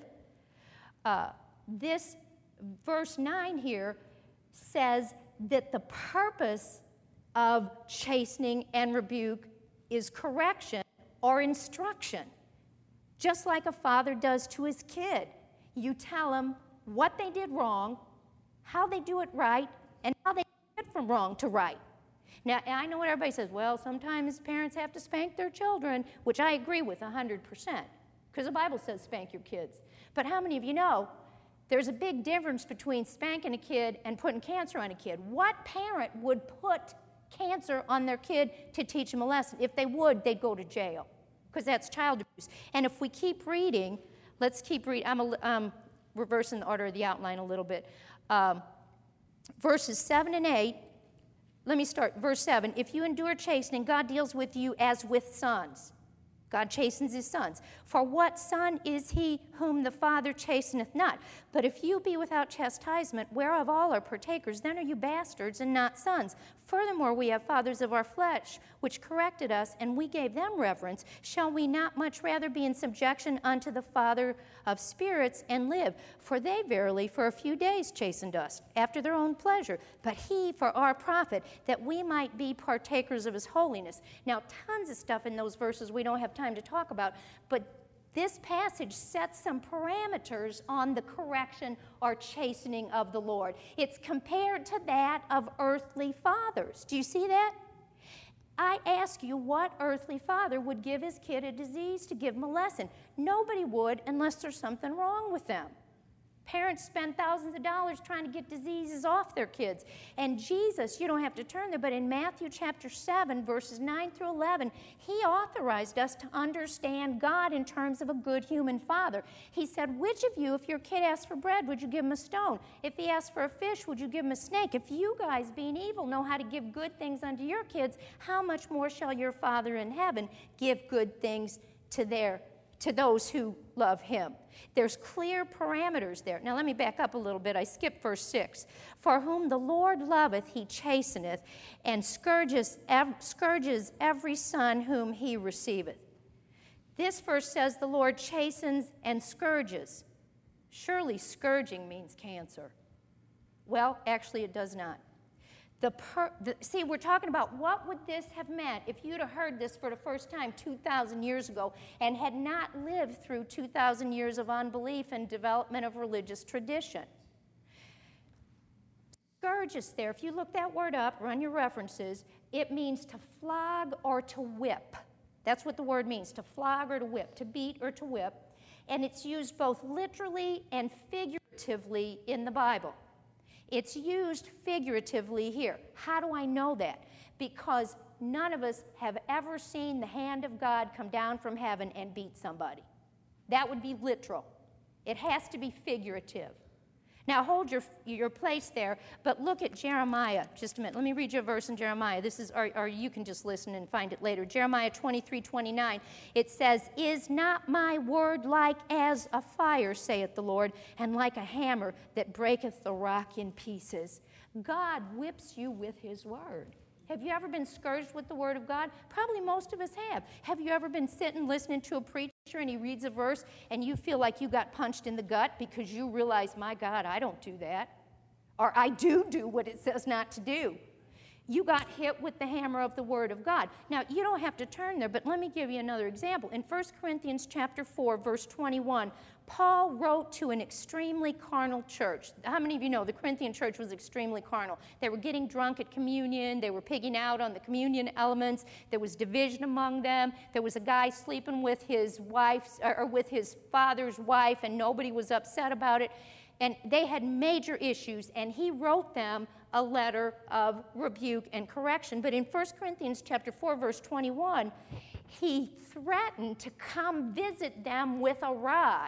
Uh, this verse nine here says that the purpose of chastening and rebuke is correction or instruction. Just like a father does to his kid. You tell him what they did wrong, how they do it right, and how they get from wrong to right. Now, I know what everybody says, well, sometimes parents have to spank their children, which I agree with one hundred percent, because the Bible says spank your kids. But how many of you know there's a big difference between spanking a kid and putting cancer on a kid? What parent would put cancer on their kid to teach them a lesson? If they would, they'd go to jail, because that's child abuse. And if we keep reading, let's keep reading. I'm a, um, reversing the order of the outline a little bit. Um, verses seven and eight, let me start. Verse seven, if you endure chastening, God deals with you as with sons. God chastens his sons. For what son is he whom the Father chasteneth not? But if you be without chastisement, whereof all are partakers, then are you bastards and not sons. Furthermore, we have fathers of our flesh, which corrected us, and we gave them reverence. Shall we not much rather be in subjection unto the Father of spirits and live? For they verily for a few days chastened us, after their own pleasure, but he for our profit, that we might be partakers of his holiness. Now, tons of stuff in those verses we don't have time to talk about, but this passage sets some parameters on the correction or chastening of the Lord. It's compared to that of earthly fathers. Do you see that? I ask you, what earthly father would give his kid a disease to give him a lesson? Nobody would, unless there's something wrong with them. Parents spend thousands of dollars trying to get diseases off their kids. And Jesus, you don't have to turn there, but in Matthew chapter seven, verses nine through eleven, he authorized us to understand God in terms of a good human father. He said, which of you, if your kid asks for bread, would you give him a stone? If he asks for a fish, would you give him a snake? If you guys, being evil, know how to give good things unto your kids, how much more shall your Father in heaven give good things to their to those who love him? There's clear parameters there. Now let me back up a little bit. I skipped verse six. For whom the Lord loveth, he chasteneth, and scourges, ev- scourges every son whom he receiveth. This verse says the Lord chastens and scourges. Surely scourging means cancer. Well, actually it does not. The per, the, see, we're talking about what would this have meant if you'd have heard this for the first time two thousand years ago and had not lived through two thousand years of unbelief and development of religious tradition. Scourges there, if you look that word up, run your references, it means to flog or to whip. That's what the word means, to flog or to whip, to beat or to whip. And it's used both literally and figuratively in the Bible. It's used figuratively here. How do I know that? Because none of us have ever seen the hand of God come down from heaven and beat somebody. That would be literal. It has to be figurative. Now hold your, your place there, but look at Jeremiah just a minute. Let me read you a verse in Jeremiah. This is, or, or you can just listen and find it later. Jeremiah twenty-three twenty-nine. It says, "Is not my word like as a fire, saith the Lord, and like a hammer that breaketh the rock in pieces?" God whips you with his word. Have you ever been scourged with the word of God? Probably most of us have. Have you ever been sitting listening to a preacher and he reads a verse and you feel like you got punched in the gut because you realize, my God, I don't do that. Or I do do what it says not to do. You got hit with the hammer of the word of God. Now, you don't have to turn there, but let me give you another example. In First Corinthians chapter four, verse twenty-one, Paul wrote to an extremely carnal church. How many of you know the Corinthian church was extremely carnal? They were getting drunk at communion. They were pigging out on the communion elements. There was division among them. There was a guy sleeping with his wife's, or with his father's wife, and nobody was upset about it. And they had major issues, and he wrote them a letter of rebuke and correction. But in First Corinthians chapter four, verse twenty-one, he threatened to come visit them with a rod.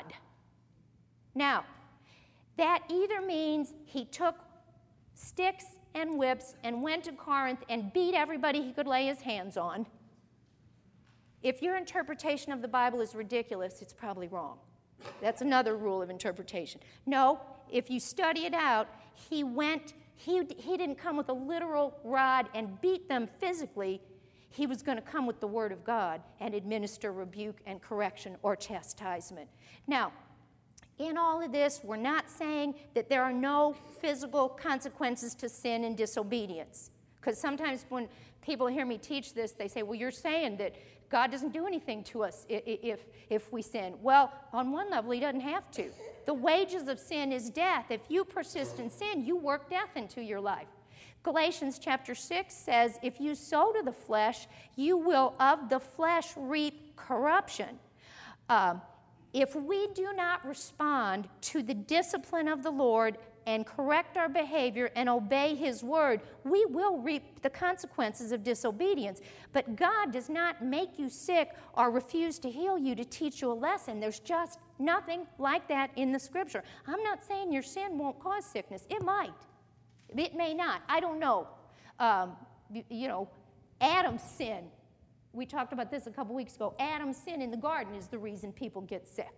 Now, that either means he took sticks and whips and went to Corinth and beat everybody he could lay his hands on. If your interpretation of the Bible is ridiculous, it's probably wrong. That's another rule of interpretation. No, if you study it out, he went, he, he didn't come with a literal rod and beat them physically. He was going to come with the word of God and administer rebuke and correction or chastisement. Now, in all of this, we're not saying that there are no physical consequences to sin and disobedience. Because sometimes when people hear me teach this, they say, well, you're saying that God doesn't do anything to us if, if we sin. Well, on one level, he doesn't have to. The wages of sin is death. If you persist in sin, you work death into your life. Galatians chapter six says, if you sow to the flesh, you will of the flesh reap corruption. Um, if we do not respond to the discipline of the Lord and correct our behavior and obey his word, we will reap the consequences of disobedience. But God does not make you sick or refuse to heal you to teach you a lesson. There's just nothing like that in the scripture. I'm not saying your sin won't cause sickness. It might. It may not. I don't know. Um, you, you know, Adam's sin. We talked about this a couple weeks ago. Adam's sin in the garden is the reason people get sick.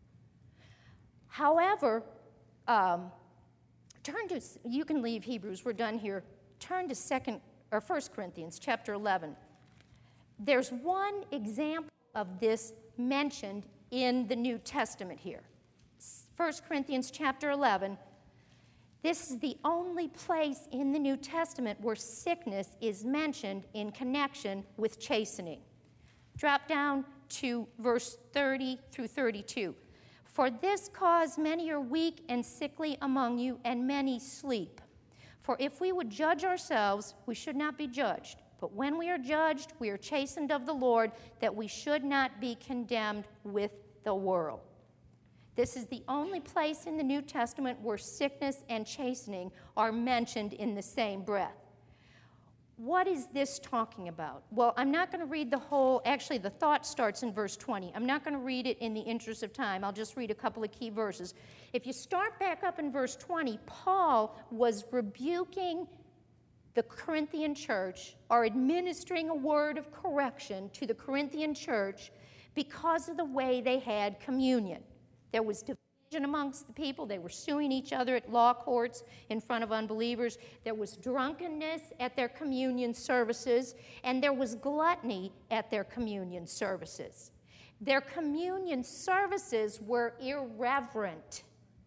However, um, turn to, you can leave Hebrews, we're done here. Turn to second or First Corinthians chapter eleven. There's one example of this mentioned in the New Testament here. First Corinthians chapter eleven. This is the only place in the New Testament where sickness is mentioned in connection with chastening. Drop down to verse thirty through thirty-two. For this cause many are weak and sickly among you, and many sleep. For if we would judge ourselves, we should not be judged. But when we are judged, we are chastened of the Lord, that we should not be condemned with the world. This is the only place in the New Testament where sickness and chastening are mentioned in the same breath. What is this talking about? Well, I'm not going to read the whole, actually the thought starts in verse twenty. I'm not going to read it in the interest of time. I'll just read a couple of key verses. If you start back up in verse twenty, Paul was rebuking the Corinthian church or administering a word of correction to the Corinthian church because of the way they had communion. There was division amongst the people. They were suing each other at law courts in front of unbelievers. There was drunkenness at their communion services, and there was gluttony at their communion services. Their communion services were irreverent.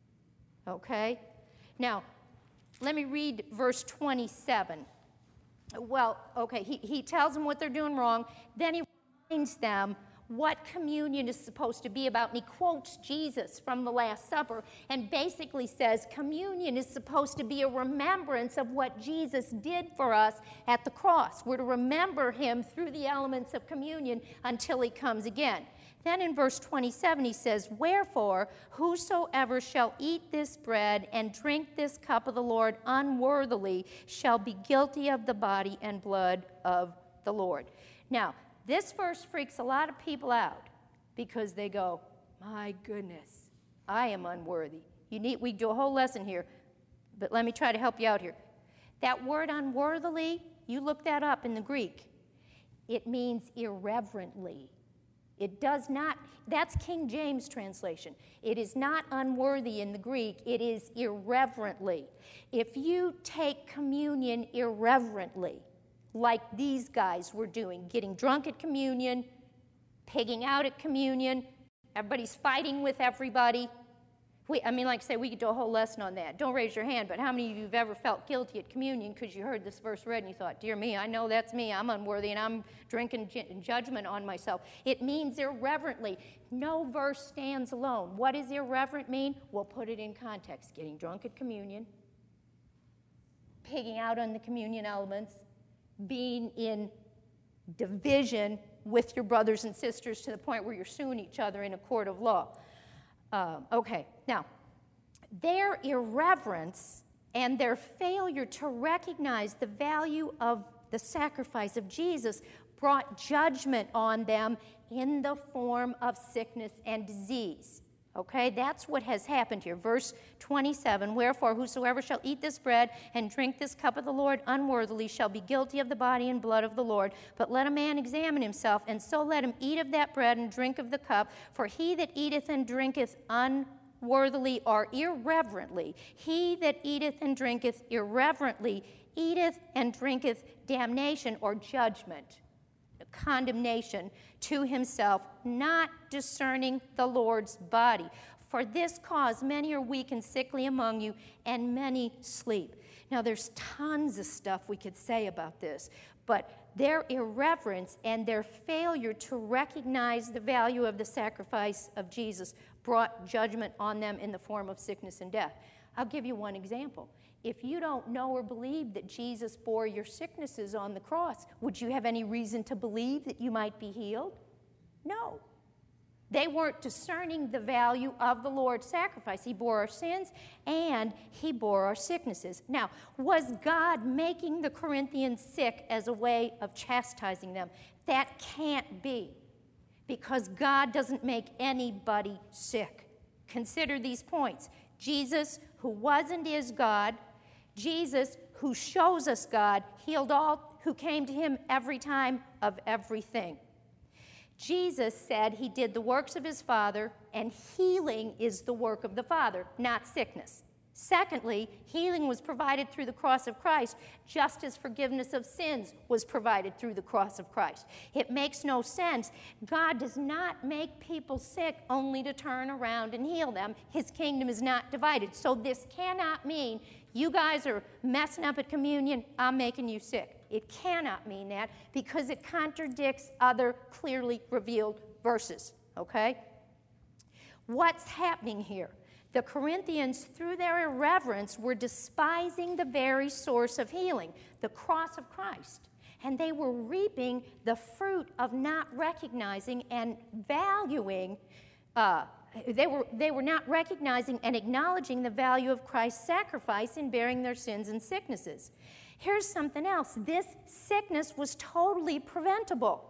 Okay? Now, let me read verse twenty-seven. Well, okay, he, he tells them what they're doing wrong. Then he reminds them what communion is supposed to be about, and he quotes Jesus from the Last Supper and basically says communion is supposed to be a remembrance of what Jesus did for us at the cross. We're to remember him through the elements of communion until he comes again. Then in verse twenty-seven he says, wherefore whosoever shall eat this bread and drink this cup of the Lord unworthily shall be guilty of the body and blood of the Lord. Now, this verse freaks a lot of people out because they go, my goodness, I am unworthy. You need, we do a whole lesson here, but let me try to help you out here. That word unworthily, you look that up in the Greek. It means irreverently. It does not, that's King James translation. It is not unworthy in the Greek, it is irreverently. If you take communion irreverently, like these guys were doing, getting drunk at communion, pigging out at communion, everybody's fighting with everybody. We, I mean, like I say, we could do a whole lesson on that. Don't raise your hand, but how many of you have ever felt guilty at communion because you heard this verse read and you thought, dear me, I know that's me, I'm unworthy, and I'm drinking ju- judgment on myself. It means irreverently. No verse stands alone. What does irreverent mean? We'll put it in context. Getting drunk at communion, pigging out on the communion elements, being in division with your brothers and sisters to the point where you're suing each other in a court of law. Uh, okay, now, their irreverence and their failure to recognize the value of the sacrifice of Jesus brought judgment on them in the form of sickness and disease. Okay, that's what has happened here. Verse twenty-seven, wherefore whosoever shall eat this bread and drink this cup of the Lord unworthily shall be guilty of the body and blood of the Lord. But let a man examine himself, and so let him eat of that bread and drink of the cup. For he that eateth and drinketh unworthily or irreverently, he that eateth and drinketh irreverently, eateth and drinketh damnation or judgment, condemnation to himself, not discerning the Lord's body. For this cause many are weak and sickly among you, and many sleep. Now there's tons of stuff we could say about this, but their irreverence and their failure to recognize the value of the sacrifice of Jesus brought judgment on them in the form of sickness and death. I'll give you one example. If you don't know or believe that Jesus bore your sicknesses on the cross, would you have any reason to believe that you might be healed? No. They weren't discerning the value of the Lord's sacrifice. He bore our sins and he bore our sicknesses. Now, was God making the Corinthians sick as a way of chastising them? That can't be, because God doesn't make anybody sick. Consider these points. Jesus, who was and is God, Jesus, who shows us God, healed all who came to him every time of everything. Jesus said he did the works of his Father, and healing is the work of the Father, not sickness. Secondly, healing was provided through the cross of Christ, just as forgiveness of sins was provided through the cross of Christ. It makes no sense. God does not make people sick only to turn around and heal them. His kingdom is not divided. So this cannot mean you guys are messing up at communion, I'm making you sick. It cannot mean that, because it contradicts other clearly revealed verses, okay? What's happening here? The Corinthians, through their irreverence, were despising the very source of healing, the cross of Christ. And they were reaping the fruit of not recognizing and valuing, uh, they were, they were not recognizing and acknowledging the value of Christ's sacrifice in bearing their sins and sicknesses. Here's something else. This sickness was totally preventable.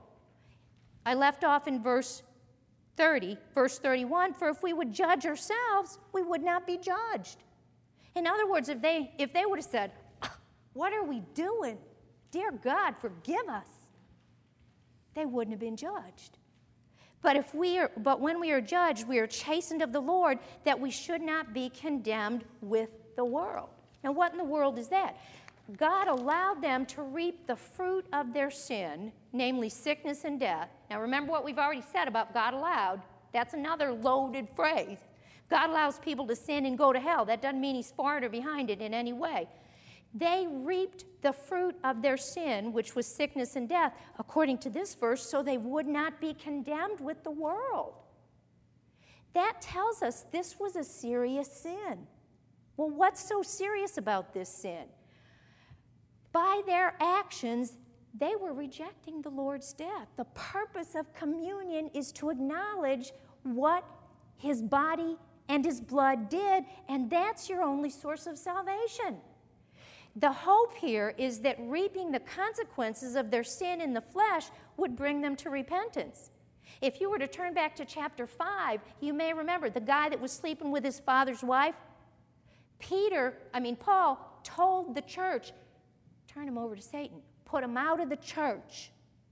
I left off in verse thirty, verse thirty-one, for if we would judge ourselves, we would not be judged. In other words, if they if they would have said, what are we doing? Dear God, forgive us, they wouldn't have been judged. But if we are but when we are judged, we are chastened of the Lord, that we should not be condemned with the world. Now, what in the world is that? God allowed them to reap the fruit of their sin, namely sickness and death. Now remember what we've already said about God allowed. That's another loaded phrase. God allows people to sin and go to hell. That doesn't mean he's forward or behind it in any way. They reaped the fruit of their sin, which was sickness and death, according to this verse, so they would not be condemned with the world. That tells us this was a serious sin. Well, what's so serious about this sin? By their actions, they were rejecting the Lord's death. The purpose of communion is to acknowledge what his body and his blood did, and that's your only source of salvation. The hope here is that reaping the consequences of their sin in the flesh would bring them to repentance. If you were to turn back to chapter five, you may remember the guy that was sleeping with his father's wife. Peter, I mean, Paul told the church, turn him over to Satan. Put him out of the church.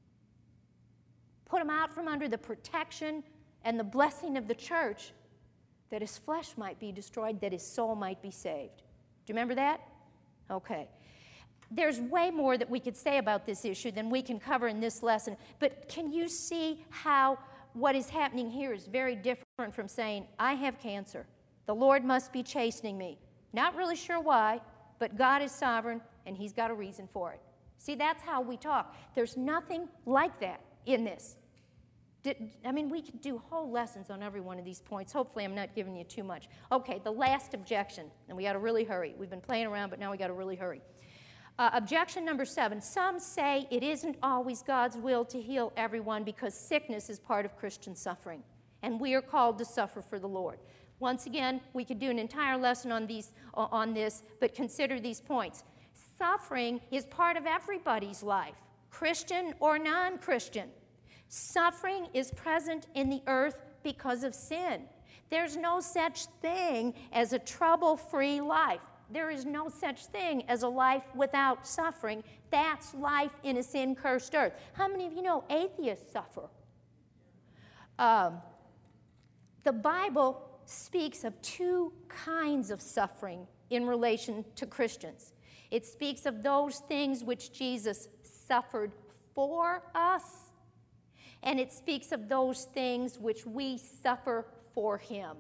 Put him out from under the protection and the blessing of the church, that his flesh might be destroyed, that his soul might be saved. Do you remember that? Okay. There's way more that we could say about this issue than we can cover in this lesson, but can you see how what is happening here is very different from saying, I have cancer. The Lord must be chastening me. Not really sure why, but God is sovereign, and he's got a reason for it. See, that's how we talk. There's nothing like that in this. I mean, we could do whole lessons on every one of these points. Hopefully, I'm not giving you too much. Okay, the last objection, and we got to really hurry. We've been playing around, but now we got to really hurry. Uh, objection number seven. Some say it isn't always God's will to heal everyone because sickness is part of Christian suffering, and we are called to suffer for the Lord. Once again, we could do an entire lesson on these on this, but consider these points. Suffering is part of everybody's life, Christian or non-Christian. Suffering is present in the earth because of sin. There's no such thing as a trouble-free life. There is no such thing as a life without suffering. That's life in a sin-cursed earth. How many of you know atheists suffer? Um, the Bible speaks of two kinds of suffering in relation to Christians. It speaks of those things which Jesus suffered for us, and it speaks of those things which we suffer for him.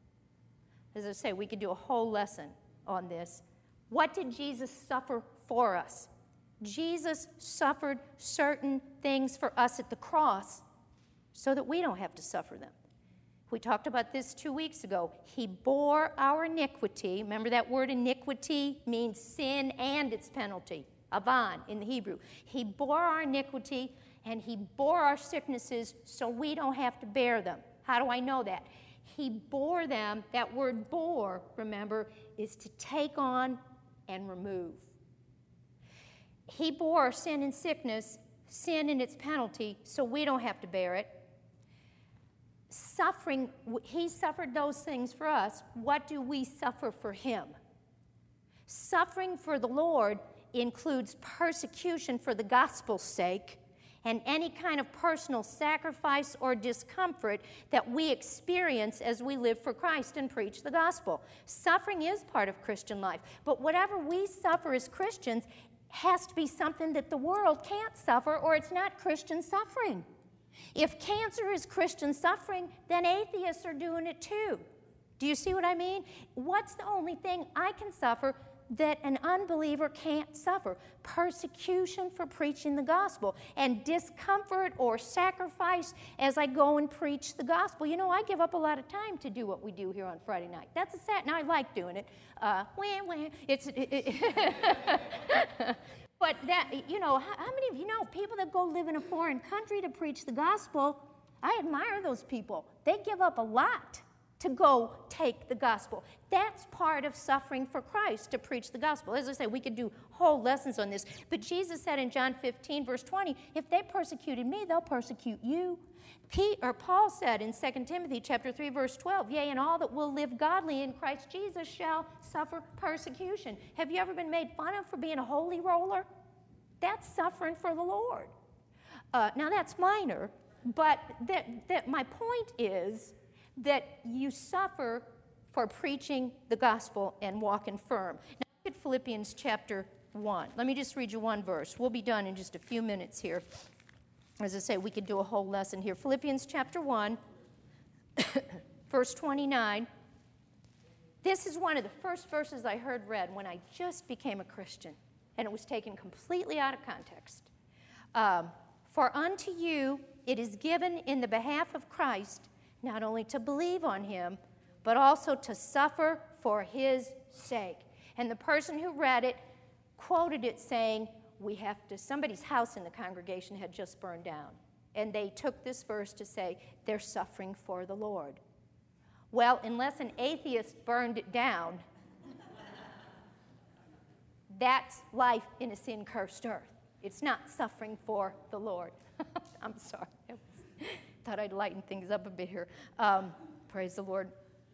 As I say, we could do a whole lesson on this. What did Jesus suffer for us? Jesus suffered certain things for us at the cross so that we don't have to suffer them. We talked about this two weeks ago. He bore our iniquity. Remember that word iniquity means sin and its penalty. Avan in the Hebrew. He bore our iniquity and he bore our sicknesses so we don't have to bear them. How do I know that? He bore them. That word bore, remember, is to take on and remove. He bore our sin and sickness, sin and its penalty, so we don't have to bear it. Suffering, he suffered those things for us. What do we suffer for him? Suffering for the Lord includes persecution for the gospel's sake and any kind of personal sacrifice or discomfort that we experience as we live for Christ and preach the gospel. Suffering is part of Christian life, but whatever we suffer as Christians has to be something that the world can't suffer, or it's not Christian suffering. If cancer is Christian suffering, then atheists are doing it too. Do you see what I mean? What's the only thing I can suffer that an unbeliever can't suffer? Persecution for preaching the gospel and discomfort or sacrifice as I go and preach the gospel. You know, I give up a lot of time to do what we do here on Friday night. That's a sad, now I like doing it. Uh, wah, wah. It's, it, it But that, you know, how, how many of you know people that go live in a foreign country to preach the gospel? I admire those people. They give up a lot to go take the gospel. That's part of suffering for Christ, to preach the gospel. As I say, we could do whole lessons on this. But Jesus said in John fifteen, verse twenty, if they persecuted me, they'll persecute you. Pete, or Paul said in Second Timothy chapter three, verse twelve, yea, and all that will live godly in Christ Jesus shall suffer persecution. Have you ever been made fun of for being a holy roller? That's suffering for the Lord. Uh, now, that's minor, but that, that my point is that you suffer for preaching the gospel and walking firm. Now, look at Philippians chapter one. Let me just read you one verse. We'll be done in just a few minutes here. As I say, we could do a whole lesson here. Philippians chapter one, verse twenty-nine. This is one of the first verses I heard read when I just became a Christian, and it was taken completely out of context. Um, For unto you it is given in the behalf of Christ not only to believe on him, but also to suffer for his sake. And the person who read it quoted it saying, we have to, somebody's house in the congregation had just burned down. And they took this verse to say, they're suffering for the Lord. Well, unless an atheist burned it down, that's life in a sin-cursed earth. It's not suffering for the Lord. I'm sorry. That was, Thought I'd lighten things up a bit here. Um, praise the Lord.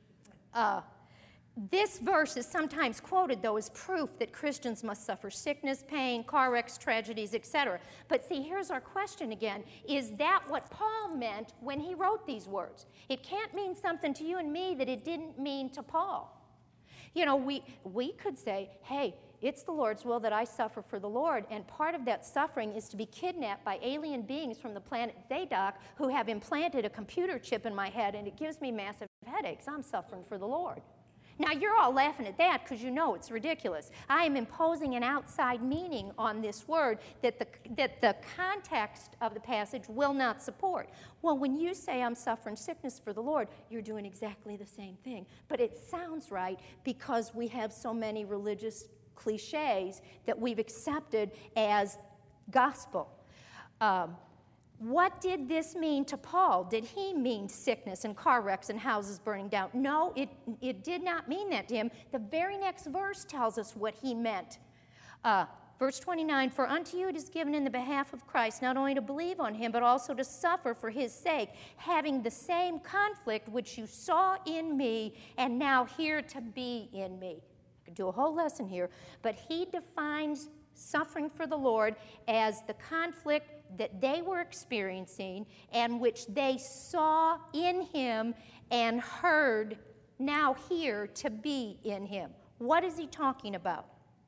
Uh, this verse is sometimes quoted, though, as proof that Christians must suffer sickness, pain, car wrecks, tragedies, et cetera. But see, here's our question again. Is that what Paul meant when he wrote these words? It can't mean something to you and me that it didn't mean to Paul. You know, we, we could say, hey, it's the Lord's will that I suffer for the Lord, and part of that suffering is to be kidnapped by alien beings from the planet Zadok who have implanted a computer chip in my head, and it gives me massive headaches. I'm suffering for the Lord. Now, you're all laughing at that because you know it's ridiculous. I am imposing an outside meaning on this word that the, that the context of the passage will not support. Well, when you say I'm suffering sickness for the Lord, you're doing exactly the same thing. But it sounds right because we have so many religious cliches that we've accepted as gospel. Um, What did this mean to Paul? Did he mean sickness and car wrecks and houses burning down? No, it, it did not mean that to him. The very next verse tells us what he meant. Uh, verse twenty-nine, for unto you it is given in the behalf of Christ not only to believe on him, but also to suffer for his sake, having the same conflict which you saw in me and now here to be in me. I could do a whole lesson here, but he defines suffering for the Lord as the conflict that they were experiencing and which they saw in him and heard now here to be in him. What is he talking about?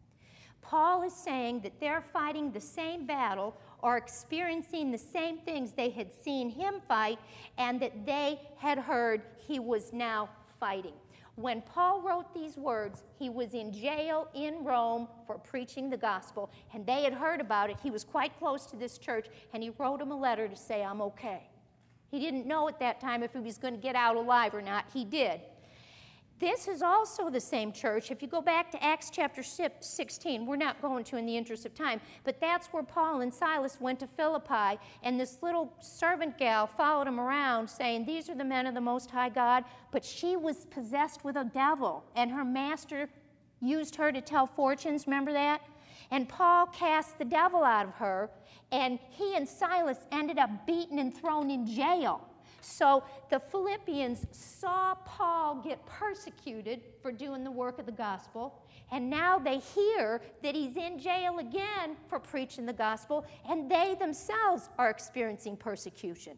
Paul is saying that they're fighting the same battle or experiencing the same things they had seen him fight and that they had heard he was now fighting. When Paul wrote these words, he was in jail in Rome for preaching the gospel, and they had heard about it. He was quite close to this church, and he wrote him a letter to say, I'm okay. He didn't know at that time if he was going to get out alive or not. He did. This is also the same church. If you go back to Acts chapter sixteen, we're not going to in the interest of time, but that's where Paul and Silas went to Philippi, and this little servant gal followed them around saying, these are the men of the Most High God, but she was possessed with a devil, and her master used her to tell fortunes, remember that? And Paul cast the devil out of her, and he and Silas ended up beaten and thrown in jail. So the Philippians saw Paul get persecuted for doing the work of the gospel, and now they hear that he's in jail again for preaching the gospel, and they themselves are experiencing persecution.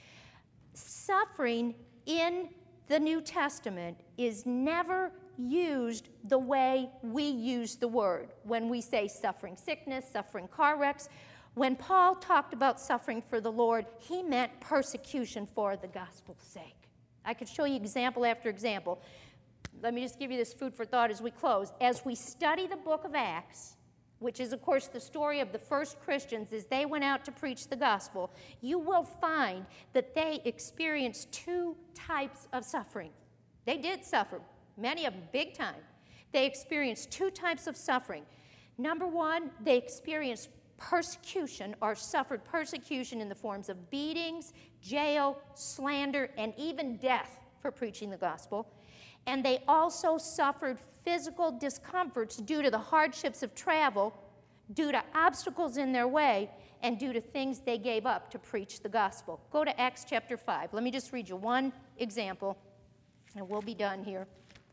Suffering in the New Testament is never used the way we use the word. When we say suffering sickness, suffering car wrecks, when Paul talked about suffering for the Lord, he meant persecution for the gospel's sake. I could show you example after example. Let me just give you this food for thought as we close. As we study the book of Acts, which is, of course, the story of the first Christians as they went out to preach the gospel, you will find that they experienced two types of suffering. They did suffer, many of them big time. They experienced two types of suffering. Number one, they experienced persecution or suffered persecution in the forms of beatings, jail, slander, and even death for preaching the gospel. And they also suffered physical discomforts due to the hardships of travel, due to obstacles in their way, and due to things they gave up to preach the gospel. Go to Acts chapter five. Let me just read you one example, and we'll be done here.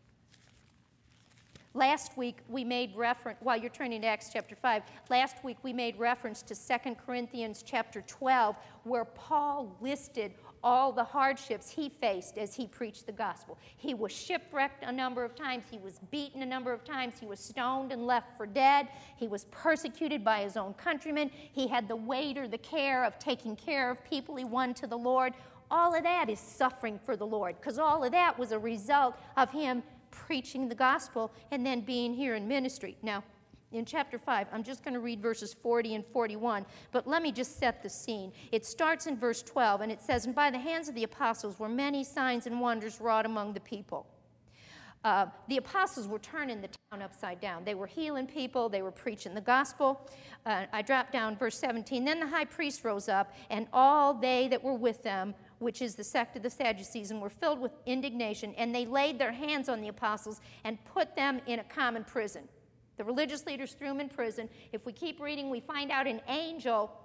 Last week, we made reference, while you're turning to Acts chapter five, last week we made reference to Second Corinthians chapter twelve, where Paul listed all the hardships he faced as he preached the gospel. He was shipwrecked a number of times. He was beaten a number of times. He was stoned and left for dead. He was persecuted by his own countrymen. He had the weight or the care of taking care of people he won to the Lord. All of that is suffering for the Lord, because all of that was a result of him preaching the gospel and then being here in ministry. Now, in chapter five, I'm just going to read verses forty and forty-one, but let me just set the scene. It starts in verse twelve, and it says, and by the hands of the apostles were many signs and wonders wrought among the people. Uh, the apostles were turning the town upside down. They were healing people. They were preaching the gospel. Uh, I dropped down verse seventeen. Then the high priest rose up, and all they that were with them, which is the sect of the Sadducees, and were filled with indignation, and they laid their hands on the apostles and put them in a common prison. The religious leaders threw them in prison. If we keep reading, we find out an angel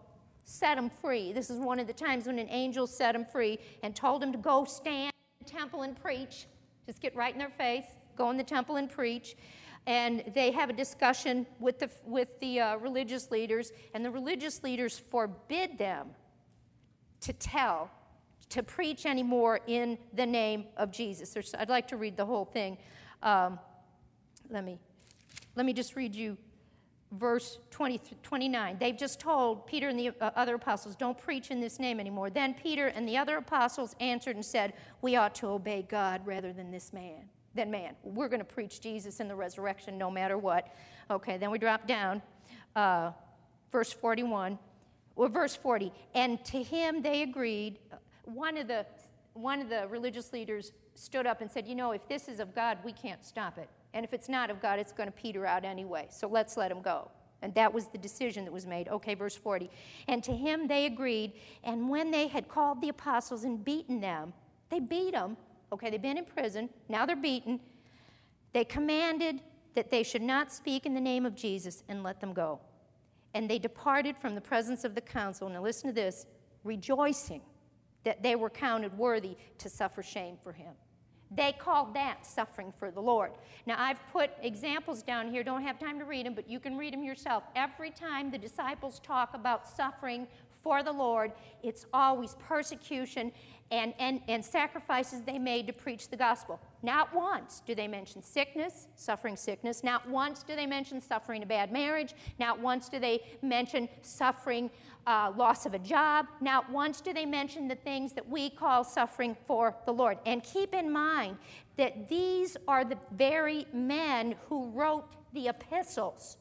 set him free. This is one of the times when an angel set him free and told him to go stand in the temple and preach. Just get right in their face, go in the temple and preach. And they have a discussion with the, with the uh, religious leaders, and the religious leaders forbid them to tell, to preach anymore in the name of Jesus. There's, I'd like to read the whole thing. Um, let me, let me just read you verse twenty, twenty-nine. They've just told Peter and the uh, other apostles, don't preach in this name anymore. Then Peter and the other apostles answered and said, we ought to obey God rather than this man, than man. We're going to preach Jesus and the resurrection no matter what. Okay, then we drop down. Uh, verse forty-one, or verse forty. And to him they agreed. One of the one of the religious leaders stood up and said, you know, if this is of God, we can't stop it. And if it's not of God, it's going to peter out anyway. So let's let him go. And that was the decision that was made. Okay, verse forty. And to him they agreed. And when they had called the apostles and beaten them, they beat them. Okay, they've been in prison. Now they're beaten. They commanded that they should not speak in the name of Jesus and let them go. And they departed from the presence of the council. Now listen to this. Rejoicing that they were counted worthy to suffer shame for him. They called that suffering for the Lord. Now, I've put examples down here. Don't have time to read them, but you can read them yourself. Every time the disciples talk about suffering for the Lord, it's always persecution and, and, and sacrifices they made to preach the gospel. Not once do they mention sickness, suffering sickness. Not once do they mention suffering a bad marriage. Not once do they mention suffering uh, loss of a job. Not once do they mention the things that we call suffering for the Lord. And keep in mind that these are the very men who wrote the epistles.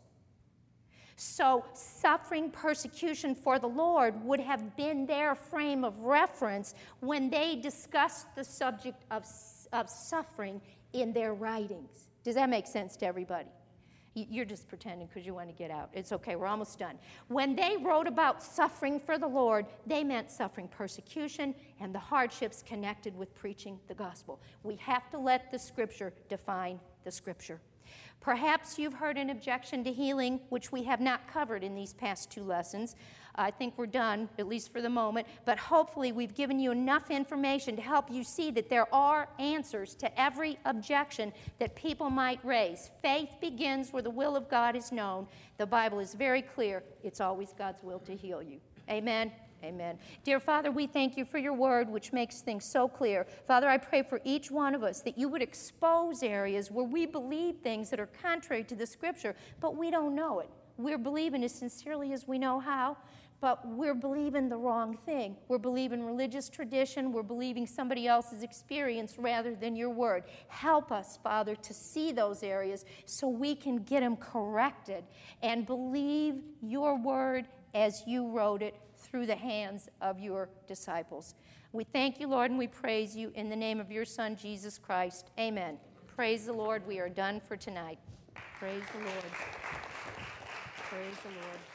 So suffering persecution for the Lord would have been their frame of reference when they discussed the subject of, of suffering in their writings. Does that make sense to everybody? You're just pretending because you want to get out. It's okay, we're almost done. When they wrote about suffering for the Lord, they meant suffering persecution and the hardships connected with preaching the gospel. We have to let the Scripture define the Scripture. Perhaps you've heard an objection to healing, which we have not covered in these past two lessons. I think we're done, at least for the moment, but hopefully we've given you enough information to help you see that there are answers to every objection that people might raise. Faith begins where the will of God is known. The Bible is very clear. It's always God's will to heal you. Amen. Amen. Dear Father, we thank you for your word, which makes things so clear. Father, I pray for each one of us that you would expose areas where we believe things that are contrary to the Scripture, but we don't know it. We're believing as sincerely as we know how, but we're believing the wrong thing. We're believing religious tradition. We're believing somebody else's experience rather than your word. Help us, Father, to see those areas so we can get them corrected and believe your word as you wrote it through the hands of your disciples. We thank you, Lord, and we praise you in the name of your Son, Jesus Christ. Amen. Praise the Lord. We are done for tonight. Praise the Lord. Praise the Lord.